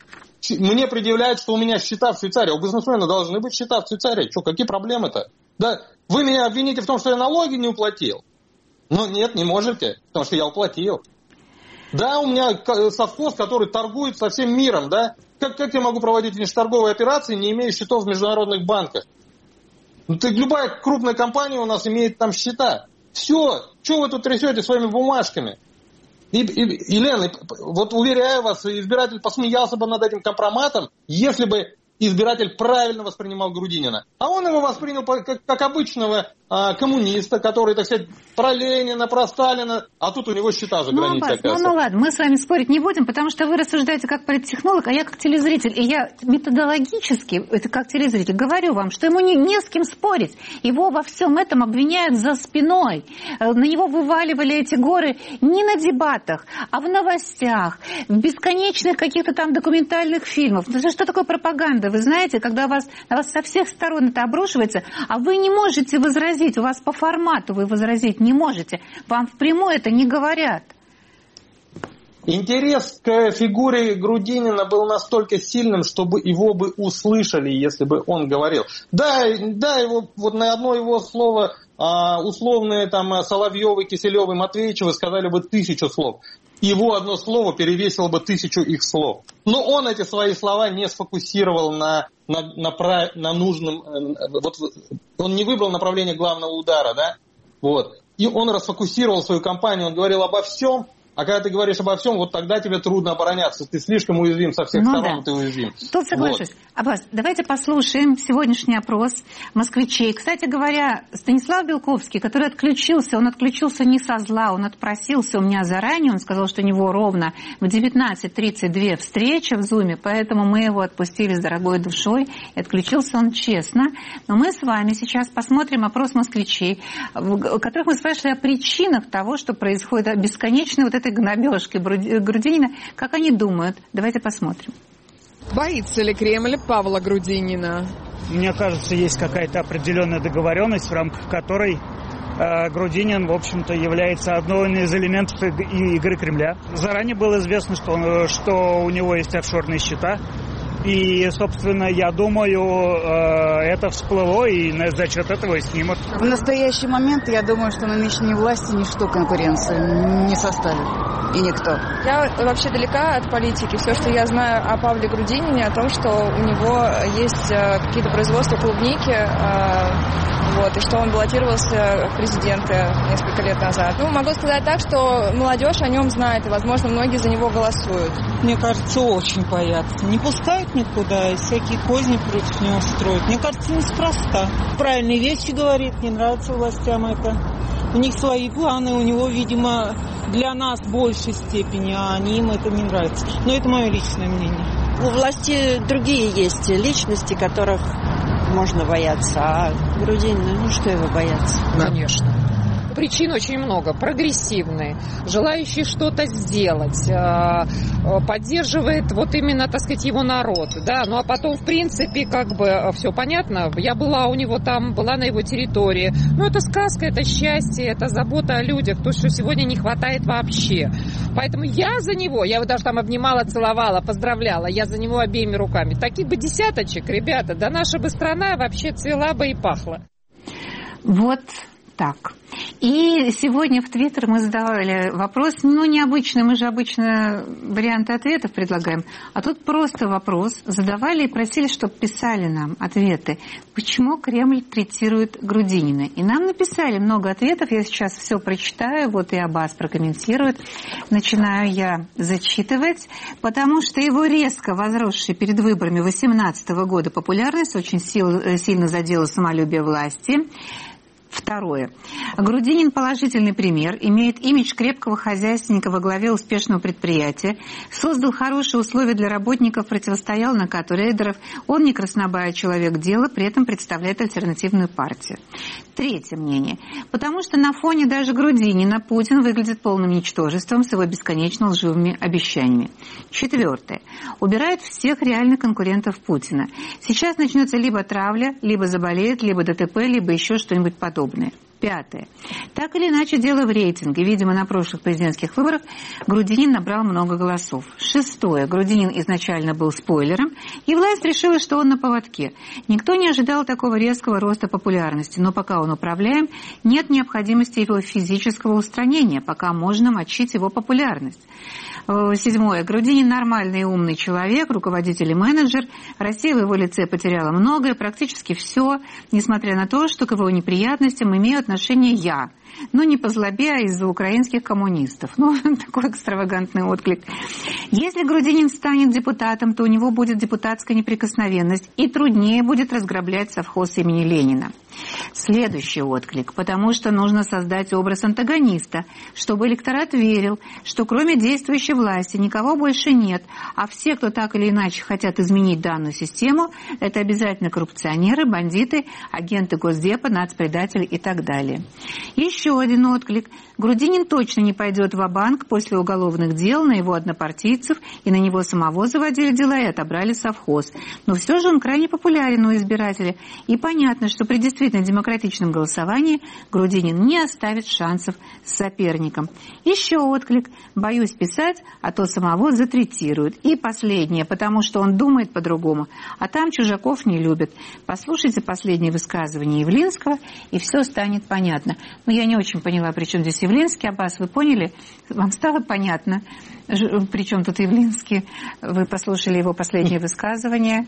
Мне предъявляют, что у меня счета в Швейцарии. У бизнесмена должны быть счета в Швейцарии. Что, какие проблемы-то? Да, вы меня обвините в том, что я налоги не уплатил. Но нет, не можете, потому что я уплатил. Да, у меня совхоз, который торгует со всем миром, да. Как, как я могу проводить внешторговые операции, не имея счетов в международных банках? Ну, ты, любая крупная компания у нас имеет там счета. Все, что вы тут трясете своими бумажками? И, и, Елена, вот уверяю вас, избиратель посмеялся бы над этим компроматом, если бы избиратель правильно воспринимал Грудинина. А он его воспринял как, как обычного а, коммуниста, который, так сказать, про Ленина, про Сталина, а тут у него счета за границей, ну, оказывается. Ну, ну ладно, мы с вами спорить не будем, потому что вы рассуждаете как политтехнолог, а я как телезритель. И я методологически, это как телезритель, говорю вам, что ему не, не с кем спорить. Его во всем этом обвиняют за спиной. На него вываливали эти горы не на дебатах, а в новостях, в бесконечных каких-то там документальных фильмах. Что такое пропаганда? Вы знаете, когда вас, на вас со всех сторон это обрушивается, а вы не можете возразить, у вас по формату вы возразить не можете, вам впрямую это не говорят. Интерес к фигуре Грудинина был настолько сильным, чтобы его бы услышали, если бы он говорил. Да, да, его, вот на одно его слово условные там Соловьевы, Киселевы, Матвеичевы сказали бы тысячу слов. Его одно слово перевесило бы тысячу их слов. Но он эти свои слова не сфокусировал на, на, на, на нужном... Вот, он не выбрал направление главного удара, да? Вот. И он расфокусировал свою кампанию, он говорил обо всем. А когда ты говоришь обо всем, вот тогда тебе трудно обороняться. Ты слишком уязвим со всех ну, сторон, да. Ты уязвим. Тут соглашусь. Вот. Аббас, давайте послушаем сегодняшний опрос москвичей. Кстати говоря, Станислав Белковский, который отключился, он отключился не со зла, он отпросился у меня заранее, он сказал, что у него ровно в девятнадцать тридцать два встреча в Зуме, поэтому мы его отпустили с дорогой душой, и отключился он честно. Но мы с вами сейчас посмотрим опрос москвичей, в которых мы спрашивали о причинах того, что происходит, бесконечной вот этой гнобежки Грудинина. Как они думают? Давайте посмотрим. Боится ли Кремль Павла Грудинина? Мне кажется, есть какая-то определенная договоренность, в рамках которой э, Грудинин, в общем-то, является одной из элементов игры Кремля. Заранее было известно, что, он, что у него есть офшорные счета. И, собственно, я думаю, это всплыло, и за счет этого и снимут. В настоящий момент, я думаю, что на нынешней власти ничто конкуренции не составит. И никто. Я вообще далека от политики. Все, что я знаю о Павле Грудинине, о том, что у него есть какие-то производства клубники, вот, и что он баллотировался в президенты несколько лет назад. Ну, могу сказать так, что молодежь о нем знает, и, возможно, многие за него голосуют. Мне кажется, очень боятся. Не пускают никуда, и всякие козни против него строят. Мне кажется, неспроста. Правильные вещи говорит, не нравится властям это. У них свои планы, у него, видимо, для нас в большей степени, а они им это не нравится. Но это мое личное мнение. У власти другие есть личности, которых можно бояться, а Грудинина, ну что его бояться? Конечно. Причин очень много. Прогрессивные, желающие что-то сделать, поддерживает вот именно, так сказать, его народ, да, ну а потом, в принципе, как бы все понятно, я была у него там, была на его территории, ну это сказка, это счастье, это забота о людях, то, что сегодня не хватает вообще. Поэтому я за него, я его даже там обнимала, целовала, поздравляла, я за него обеими руками. Таких бы десяточек, ребята, да наша бы страна вообще цвела бы и пахла. Вот так. И сегодня в Твиттер мы задавали вопрос, ну, необычный, мы же обычно варианты ответов предлагаем, а тут просто вопрос задавали и просили, чтобы писали нам ответы. Почему Кремль третирует Грудинина? И нам написали много ответов, я сейчас все прочитаю, вот и Аббас прокомментирует. Начинаю я зачитывать, потому что его резко возросшая перед выборами две тысячи восемнадцатого года популярность очень сильно задела самолюбие власти. Второе. Грудинин положительный пример, имеет имидж крепкого хозяйственника во главе успешного предприятия, создал хорошие условия для работников, противостоял накату рейдеров, он не краснобай, а человек дела, при этом представляет альтернативную партию. Третье мнение. Потому что на фоне даже Грудинина Путин выглядит полным ничтожеством с его бесконечно лживыми обещаниями. Четвертое. Убирают всех реальных конкурентов Путина. Сейчас начнется либо травля, либо заболеет, либо ДТП, либо еще что-нибудь подобное. Пятое. Так или иначе, дело в рейтинге. Видимо, на прошлых президентских выборах Грудинин набрал много голосов. Шестое. Грудинин изначально был спойлером, и власть решила, что он на поводке. Никто не ожидал такого резкого роста популярности, но пока он управляем, нет необходимости его физического устранения, пока можно мочить его популярность. Седьмое. Грудинин нормальный и умный человек, руководитель и менеджер. Россия в его лице потеряла многое, практически все, несмотря на то, что к его неприятностям имею отношение я. Но не по злобе, а из-за украинских коммунистов. Ну, такой экстравагантный отклик. Если Грудинин станет депутатом, то у него будет депутатская неприкосновенность и труднее будет разграблять совхоз имени Ленина. Следующий отклик. Потому что нужно создать образ антагониста, чтобы электорат верил, что кроме действующей власти никого больше нет, а все, кто так или иначе хотят изменить данную систему, это обязательно коррупционеры, бандиты, агенты Госдепа, нацпредатели и так далее. Еще еще один отклик. Грудинин точно не пойдет ва-банк после уголовных дел на его однопартийцев, и на него самого заводили дела и отобрали совхоз. Но все же он крайне популярен у избирателей. И понятно, что при действительно демократичном голосовании Грудинин не оставит шансов с соперником. Еще отклик. Боюсь писать, а то самого затретируют. И последнее, потому что он думает по-другому. А там чужаков не любят. Послушайте последнее высказывание Явлинского, и все станет понятно. Но я не очень поняла, при чем здесь Явлинский. Аббас, вы поняли? Вам стало понятно, при чем тут Явлинский? Вы послушали его последнее высказывание?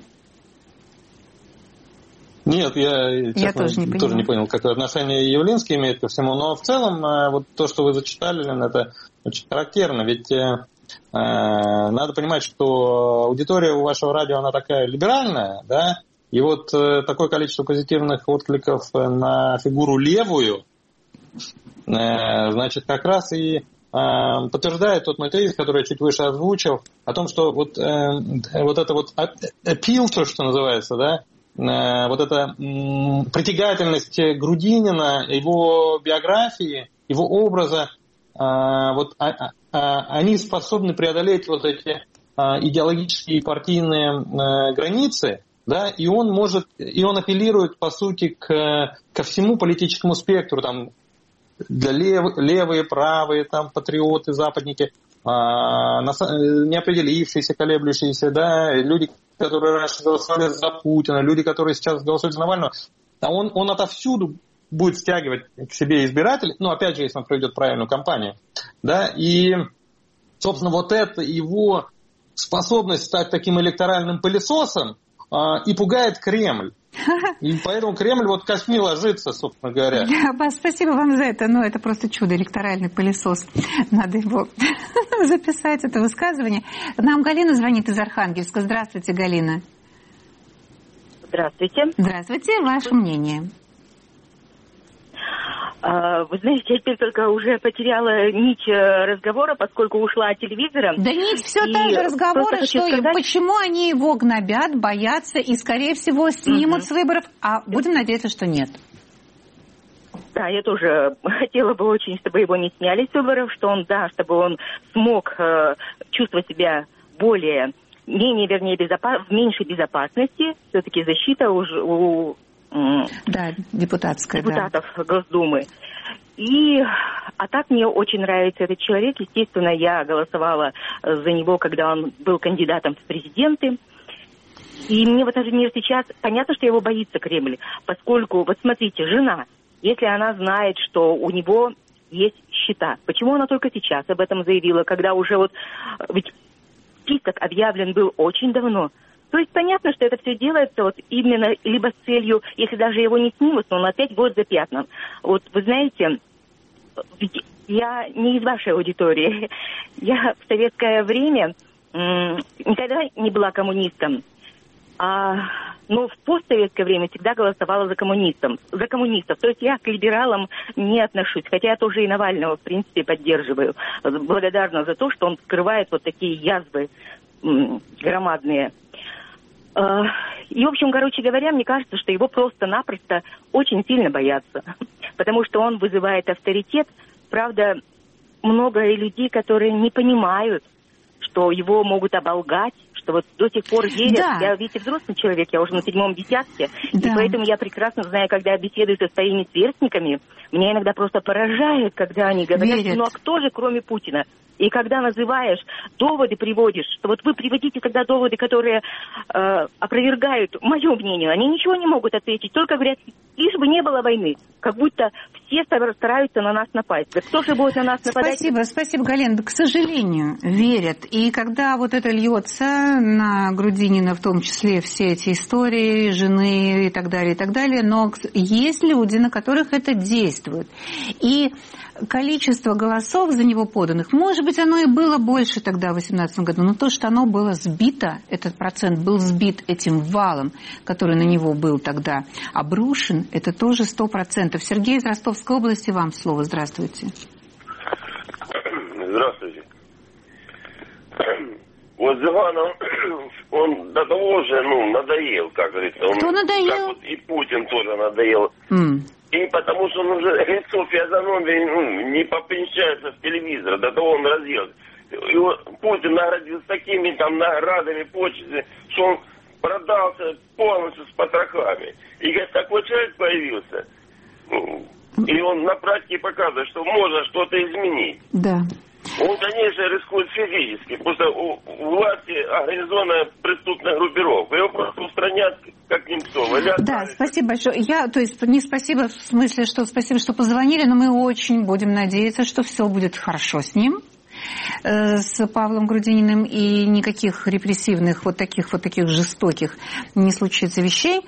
Нет, я, честно, я тоже, не, тоже не понял, какое отношение Явлинский имеет ко всему. Но в целом, вот то, что вы зачитали, Лен, это очень характерно. Ведь э, надо понимать, что аудитория у вашего радио, она такая либеральная, да? И вот э, такое количество позитивных откликов на фигуру левую, э, значит, как раз и э, подтверждает тот мой тезис, который я чуть выше озвучил, о том, что вот, э, вот это вот appeal, то, что называется, да, э, вот эта э, притягательность Грудинина, его биографии, его образа, э, вот э, э, они способны преодолеть вот эти э, идеологические и партийные э, границы. Да, и он может, и он апеллирует, по сути, к, ко всему политическому спектру, там, для лев, левые, правые, там, патриоты, западники, а, неопределившиеся, колеблющиеся, да, люди, которые раньше голосовали за Путина, люди, которые сейчас голосуют за Навального. А он, он отовсюду будет стягивать к себе избирателей, ну, опять же, если он проведет правильную кампанию, да, и, собственно, вот это его способность стать таким электоральным пылесосом, и пугает Кремль. И поэтому Кремль вот костьми ложится, собственно говоря. Аббас, спасибо вам за это. Ну, это просто чудо, электоральный пылесос. Надо его записать, это высказывание. Нам Галина звонит из Архангельска. Здравствуйте, Галина. Здравствуйте. Здравствуйте. Ваше мнение? Вы знаете, я теперь только уже потеряла нить разговора, поскольку ушла от телевизора. Да нить все та же разговора, что сказать... почему они его гнобят, боятся и, скорее всего, снимут угу. с выборов, а будем надеяться, что нет. Да, я тоже хотела бы очень, чтобы его не сняли с выборов, что он, да, чтобы он смог э, чувствовать себя более, менее, вернее, безопас... в меньшей безопасности. Все-таки защита уже у да, депутатская, депутатов да. Госдумы. И, а так мне очень нравится этот человек. Естественно, я голосовала за него, когда он был кандидатом в президенты. И мне вот, например, сейчас понятно, что его боится Кремль, поскольку, вот смотрите, жена, если она знает, что у него есть счета, почему она только сейчас об этом заявила, когда уже вот, ведь список объявлен был очень давно. То есть понятно, что это все делается вот именно либо с целью, если даже его не снимут, но он опять будет запятнан. Вот вы знаете, я не из вашей аудитории. Я в советское время м- никогда не была коммунистом. А, но в постсоветское время всегда голосовала за коммунистов. За коммунистов. То есть я к либералам не отношусь. Хотя я тоже и Навального, в принципе, поддерживаю. Благодарна за то, что он скрывает вот такие язвы м- громадные. И, в общем, короче говоря, мне кажется, что его просто-напросто очень сильно боятся. Потому что он вызывает авторитет. Правда, много людей, которые не понимают, что его могут оболгать, что вот до сих пор верят. Да. Я, видите, взрослый человек, я уже на седьмом десятке. Да. И поэтому я прекрасно знаю, когда беседую со своими сверстниками, меня иногда просто поражает, когда они говорят, верят. Ну а кто же, кроме Путина? И когда называешь, доводы приводишь, что вот вы приводите тогда доводы, которые э, опровергают мое мнение, они ничего не могут ответить, только говорят, лишь бы не было войны. Как будто все стараются на нас напасть. Да кто же будет на нас нападать? Спасибо, спасибо, Галина. К сожалению, верят. И когда вот это льется на Грудинина, в том числе все эти истории жены и так далее, и так далее, но есть люди, на которых это действует. И количество голосов за него поданных, может быть, оно и было больше тогда, в две тысячи восемнадцатом году, но то, что оно было сбито, этот процент был сбит этим валом, который на него был тогда обрушен, это тоже сто процентов. Сергей из Ростовской области, вам слово. Здравствуйте. Здравствуйте. Вот Зюганов, он до того же, ну, надоел, как говорится. Он, Кто надоел? Как вот и Путин тоже надоел. Mm. И потому что он уже лицо физиономии ну, не помещается в телевизор, до того он разъел. Его Путин наградил с такими там наградами, почестями, что он продался полностью с потрохами. И как такой человек появился, и он на практике показывает, что можно что-то изменить. Да. Он, конечно, рискует физически, потому что у власти организованная преступная группировка. Его просто устранят, как Немцова. Да, спасибо большое. Я, то есть, не спасибо в смысле, что спасибо, что позвонили, но мы очень будем надеяться, что все будет хорошо с ним, с Павлом Грудининым, и никаких репрессивных, вот таких вот таких жестоких не случится вещей.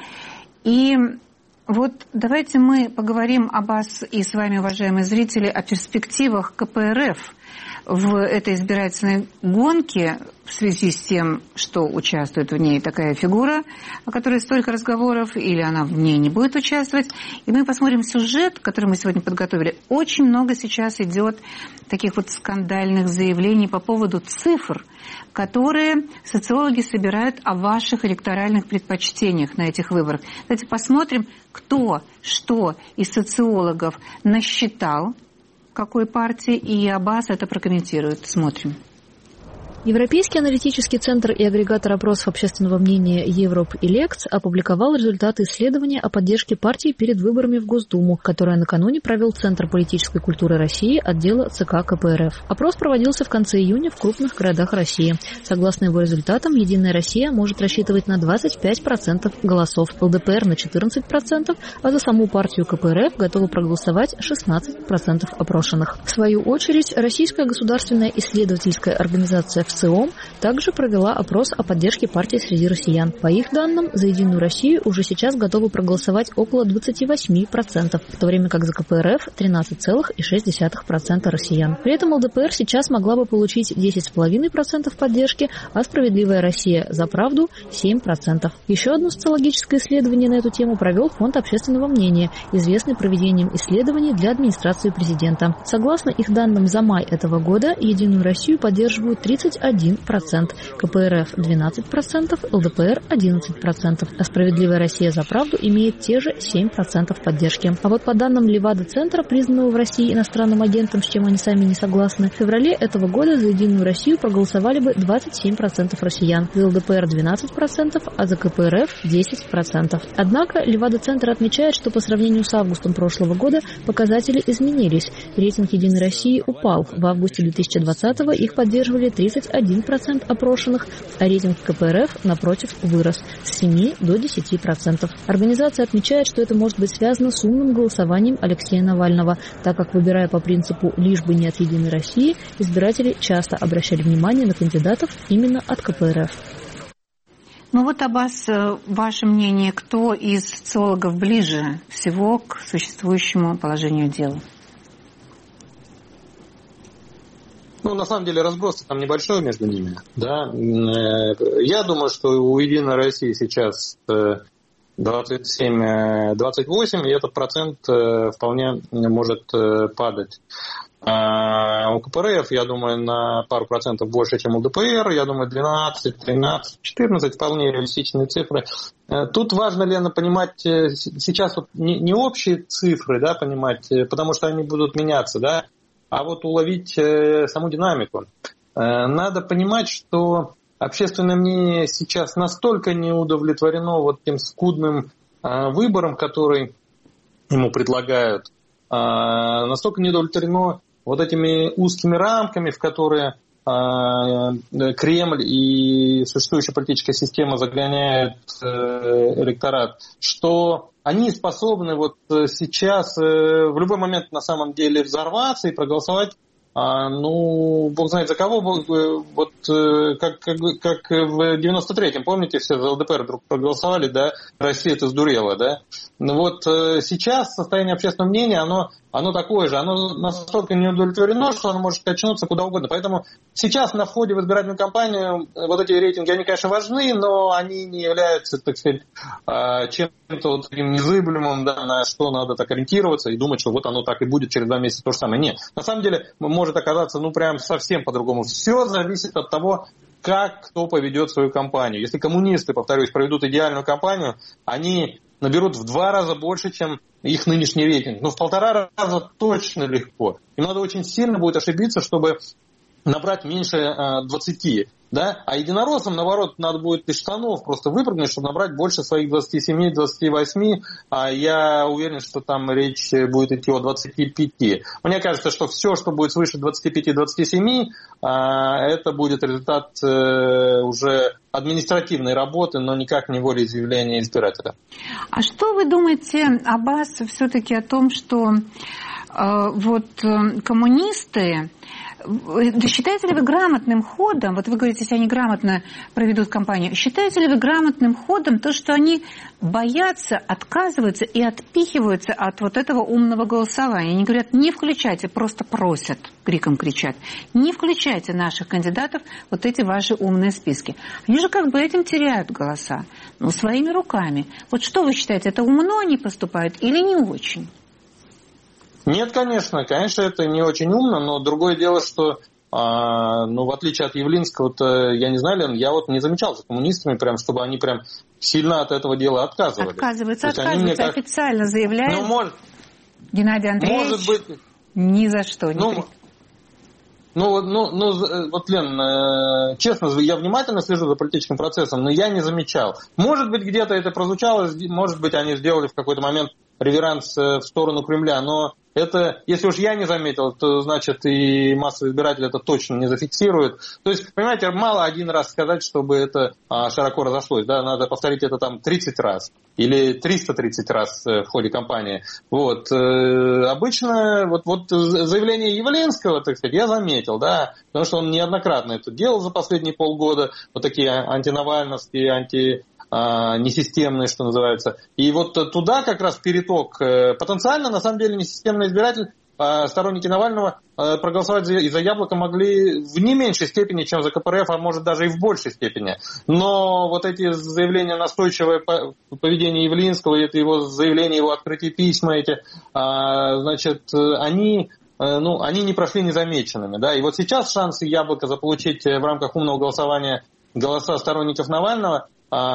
И вот давайте мы поговорим об вас и с вами, уважаемые зрители, о перспективах ка пэ эр эф в этой избирательной гонке в связи с тем, что участвует в ней такая фигура, о которой столько разговоров, или она в ней не будет участвовать. И мы посмотрим сюжет, который мы сегодня подготовили. Очень много сейчас идет таких вот скандальных заявлений по поводу цифр, которые социологи собирают о ваших электоральных предпочтениях на этих выборах. Давайте посмотрим, кто что из социологов насчитал, какой партии, и Аббас это прокомментирует. Смотрим. Европейский аналитический центр и агрегатор опросов общественного мнения Европ-Элекс опубликовал результаты исследования о поддержке партии перед выборами в Госдуму, которое накануне провел Центр политической культуры России отдела ЦК ка пэ эр эф. Опрос проводился в конце июня в крупных городах России. Согласно его результатам, «Единая Россия» может рассчитывать на двадцать пять процентов голосов, эл дэ пэ эр на четырнадцать процентов, а за саму партию ка пэ эр эф готовы проголосовать шестнадцать процентов опрошенных. В свою очередь, Российская государственная исследовательская организация ВЦИОМ также провела опрос о поддержке партии среди россиян. По их данным, за «Единую Россию» уже сейчас готовы проголосовать около двадцать восемь процентов, в то время как за ка пэ эр эф тринадцать целых шесть десятых процента россиян. При этом эл дэ пэ эр сейчас могла бы получить десять целых пять десятых процента поддержки, а «Справедливая Россия» за правду семь процентов. Еще одно социологическое исследование на эту тему провел Фонд общественного мнения, известный проведением исследований для администрации президента. Согласно их данным за май этого года, «Единую Россию» поддерживают тридцать один процент, ка пэ эр эф двенадцать процентов, эл дэ пэ эр одиннадцать процентов, а «Справедливая Россия» за правду имеет те же семь процентов поддержки. А вот по данным Левада-центра, признанного в России иностранным агентом, с чем они сами не согласны, в феврале этого года за «Единую Россию» проголосовали бы двадцать семь процентов россиян, за эл дэ пэ эр двенадцать процентов, а за ка пэ эр эф десять процентов. Однако Левада-центр отмечает, что по сравнению с августом прошлого года показатели изменились. Рейтинг «Единой России» упал. В августе две тысячи двадцатого их поддерживали тридцать один процент опрошенных, а рейтинг ка пэ эр эф, напротив, вырос с семи до десяти процентов. Организация отмечает, что это может быть связано с умным голосованием Алексея Навального, так как, выбирая по принципу «лишь бы не от «Единой России», избиратели часто обращали внимание на кандидатов именно от ка пэ эр эф. Ну вот, Аббас, ваше мнение, кто из социологов ближе всего к существующему положению дел? Ну, на самом деле, разброс там небольшой между ними. Да? Я думаю, что у «Единой России» сейчас двадцать семь - двадцать восемь, и этот процент вполне может падать. А у ка пэ эр эф, я думаю, на пару процентов больше, чем у эл дэ пэ эр. Я думаю, двенадцать, тринадцать, четырнадцать вполне реалистичные цифры. Тут важно, Лена, понимать сейчас вот не, не общие цифры, да, понимать, потому что они будут меняться, да, а вот уловить э, саму динамику. Э, надо понимать, что общественное мнение сейчас настолько не удовлетворено вот тем скудным э, выбором, который ему предлагают, э, настолько не удовлетворено вот этими узкими рамками, в которые э, Кремль и существующая политическая система загоняют э, электорат, что они способны вот сейчас в любой момент на самом деле взорваться и проголосовать, ну, бог знает за кого, вот как, как, как в девяносто третьем, помните, все за эл дэ пэ эр вдруг проголосовали, да, Россия-то сдурела, да. Ну вот сейчас состояние общественного мнения, оно, оно такое же, оно настолько не удовлетворено, что оно может качнуться куда угодно. Поэтому сейчас на входе в избирательную кампанию вот эти рейтинги, они, конечно, важны, но они не являются, так сказать, чем-то вот таким незыблемым, да, на что надо так ориентироваться и думать, что вот оно так и будет через два месяца то же самое. Нет, на самом деле может оказаться, ну, прям совсем по-другому. Все зависит от того, как кто поведет свою кампанию. Если коммунисты, повторюсь, проведут идеальную кампанию, они наберут в два раза больше, чем их нынешний рейтинг. Но в полтора раза точно легко. Им надо очень сильно будет ошибиться, чтобы набрать меньше двадцати. Да? А единороссам, наоборот, надо будет из штанов просто выпрыгнуть, чтобы набрать больше своих двадцати семи - двадцати восьми. А я уверен, что там речь будет идти о двадцати пяти. Мне кажется, что все, что будет свыше двадцати пяти - двадцати семи, это будет результат уже административной работы, но никак не волеизъявления избирателя. А что вы думаете, Аббас, все-таки о том, что э, вот э, коммунисты, да считаете ли вы грамотным ходом, вот вы говорите, если они грамотно проведут кампанию, считаете ли вы грамотным ходом то, что они боятся, отказываются и отпихиваются от вот этого умного голосования? Они говорят, не включайте, просто просят, криком кричат, не включайте наших кандидатов вот эти ваши умные списки. Они же как бы этим теряют голоса, ну, своими руками. Вот что вы считаете, это умно они поступают или не очень? Нет, конечно, конечно, это не очень умно, но другое дело, что, а, ну, в отличие от Явлинского-то, я не знаю, Лен, я вот не замечал за коммунистами, прям, чтобы они прям сильно от этого дела отказывались. Отказываются, отказываются, как... официально заявляют. Ну, может... Геннадий Андреевич, может быть... ни за что не... Ну, ну, ну, ну, вот, Лен, честно, я внимательно слежу за политическим процессом, но я не замечал. Может быть, где-то это прозвучало, может быть, они сделали в какой-то момент реверанс в сторону Кремля, но это, если уж я не заметил, то, значит, и массовый избиратель это точно не зафиксирует. То есть, понимаете, мало один раз сказать, чтобы это а, широко разошлось, да, надо повторить это там тридцать раз или триста тридцать раз в ходе кампании. Вот. Обычно вот, вот заявление Явленского, так сказать, я заметил, да, потому что он неоднократно это делал за последние полгода, вот такие антинавальновские, анти... несистемные, что называется. И вот туда как раз переток. Потенциально, на самом деле, несистемный избиратель, сторонники Навального, проголосовать за, за Яблоко могли в не меньшей степени, чем за ка пэ эр эф, а может даже и в большей степени. Но вот эти заявления, настойчивое поведение Явлинского, это его заявления, его открытие письма, эти, значит, они... Ну, они не прошли незамеченными. Да? И вот сейчас шансы Яблока заполучить в рамках умного голосования голоса сторонников Навального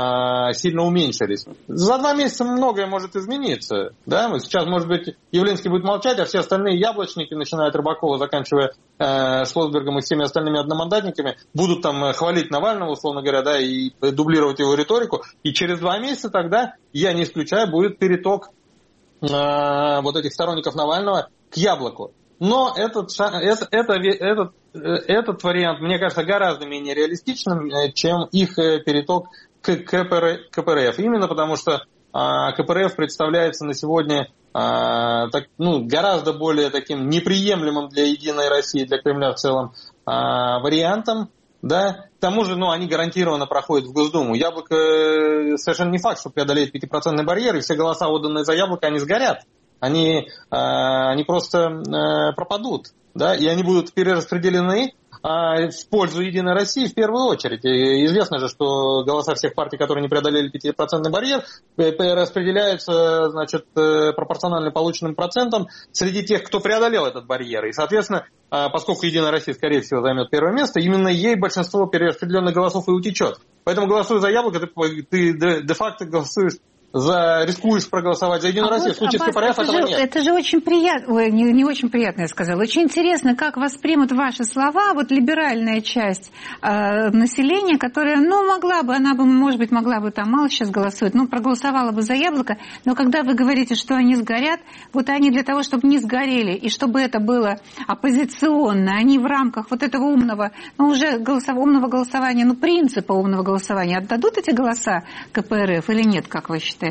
сильно уменьшились. За два месяца многое может измениться. Да? Сейчас, может быть, Явлинский будет молчать, а все остальные яблочники, начиная от Рыбакова, заканчивая э, Шлосбергом и всеми остальными одномандатниками, будут там хвалить Навального, условно говоря, да, и дублировать его риторику. И через два месяца тогда, я не исключаю, будет переток э, вот этих сторонников Навального к Яблоку. Но этот, это, это, этот, этот вариант, мне кажется, гораздо менее реалистичным, чем их переток к ка пэ эр эф. Именно потому, что а, ка пэ эр эф представляется на сегодня а, так, ну, гораздо более таким неприемлемым для Единой России, для Кремля в целом а, вариантом. Да? К тому же, ну, они гарантированно проходят в Госдуму. Яблоко совершенно не факт, что преодолеет пятипроцентный барьер, и все голоса, отданные за Яблоко, они сгорят. Они, э, они просто э, пропадут, да, и они будут перераспределены э, в пользу Единой России в первую очередь. И известно же, что голоса всех партий, которые не преодолели пятипроцентный барьер, распределяются, значит, пропорционально полученным процентам среди тех, кто преодолел этот барьер. И, соответственно, э, поскольку Единая Россия, скорее всего, займет первое место, именно ей большинство перераспределенных голосов и утечет. Поэтому, голосуя за Яблоко, ты, ты де-факто голосуешь За, рискуешь проголосовать за Единую а Россию. Вот, в случае Аббас, с ка пэ эр эф этого же, нет. Это же очень приятно, ой, не, не очень приятно, я сказала. Очень интересно, как воспримут ваши слова, вот либеральная часть э, населения, которая, ну, могла бы, она бы, может быть, могла бы там мало сейчас голосует, ну, проголосовала бы за Яблоко, но когда вы говорите, что они сгорят, вот они для того, чтобы не сгорели, и чтобы это было оппозиционно, они в рамках вот этого умного, ну, уже голосов, умного голосования, ну, принципа умного голосования, отдадут эти голоса ка пэ эр эф или нет, как вы считаете?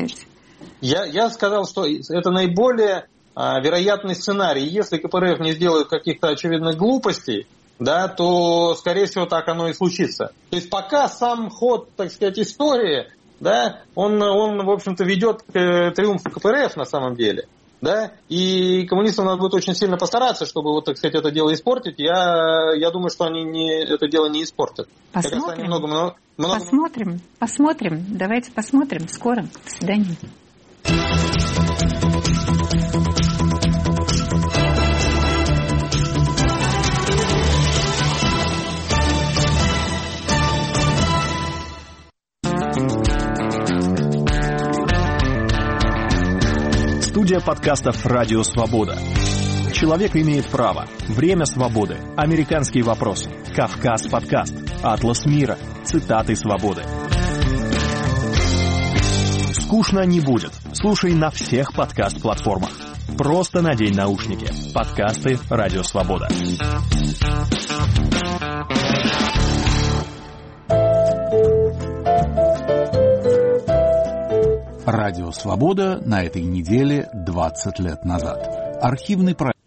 Я, я сказал, что это наиболее а, вероятный сценарий. Если ка пэ эр эф не сделают каких-то очевидных глупостей, да, то, скорее всего, так оно и случится. То есть пока сам ход, так сказать, истории, да, он, он в общем-то, ведет к триумфу ка пэ эр эф на самом деле. Да, и коммунистам надо будет очень сильно постараться, чтобы, вот, так сказать, это дело испортить. Я, я думаю, что они не, это дело не испортят. Посмотрим. Много, много, много... Посмотрим, посмотрим. Давайте посмотрим. Скоро. До свидания. Серия подкастов «Радио Свобода». Человек имеет право. Время свободы. Американские вопросы. Кавказ подкаст. Атлас мира. Цитаты свободы. Скучно не будет. Слушай на всех подкаст-платформах. Просто надень наушники. Подкасты «Радио Свобода». Радио «Свобода» на этой неделе двадцать лет назад. Архивный проект.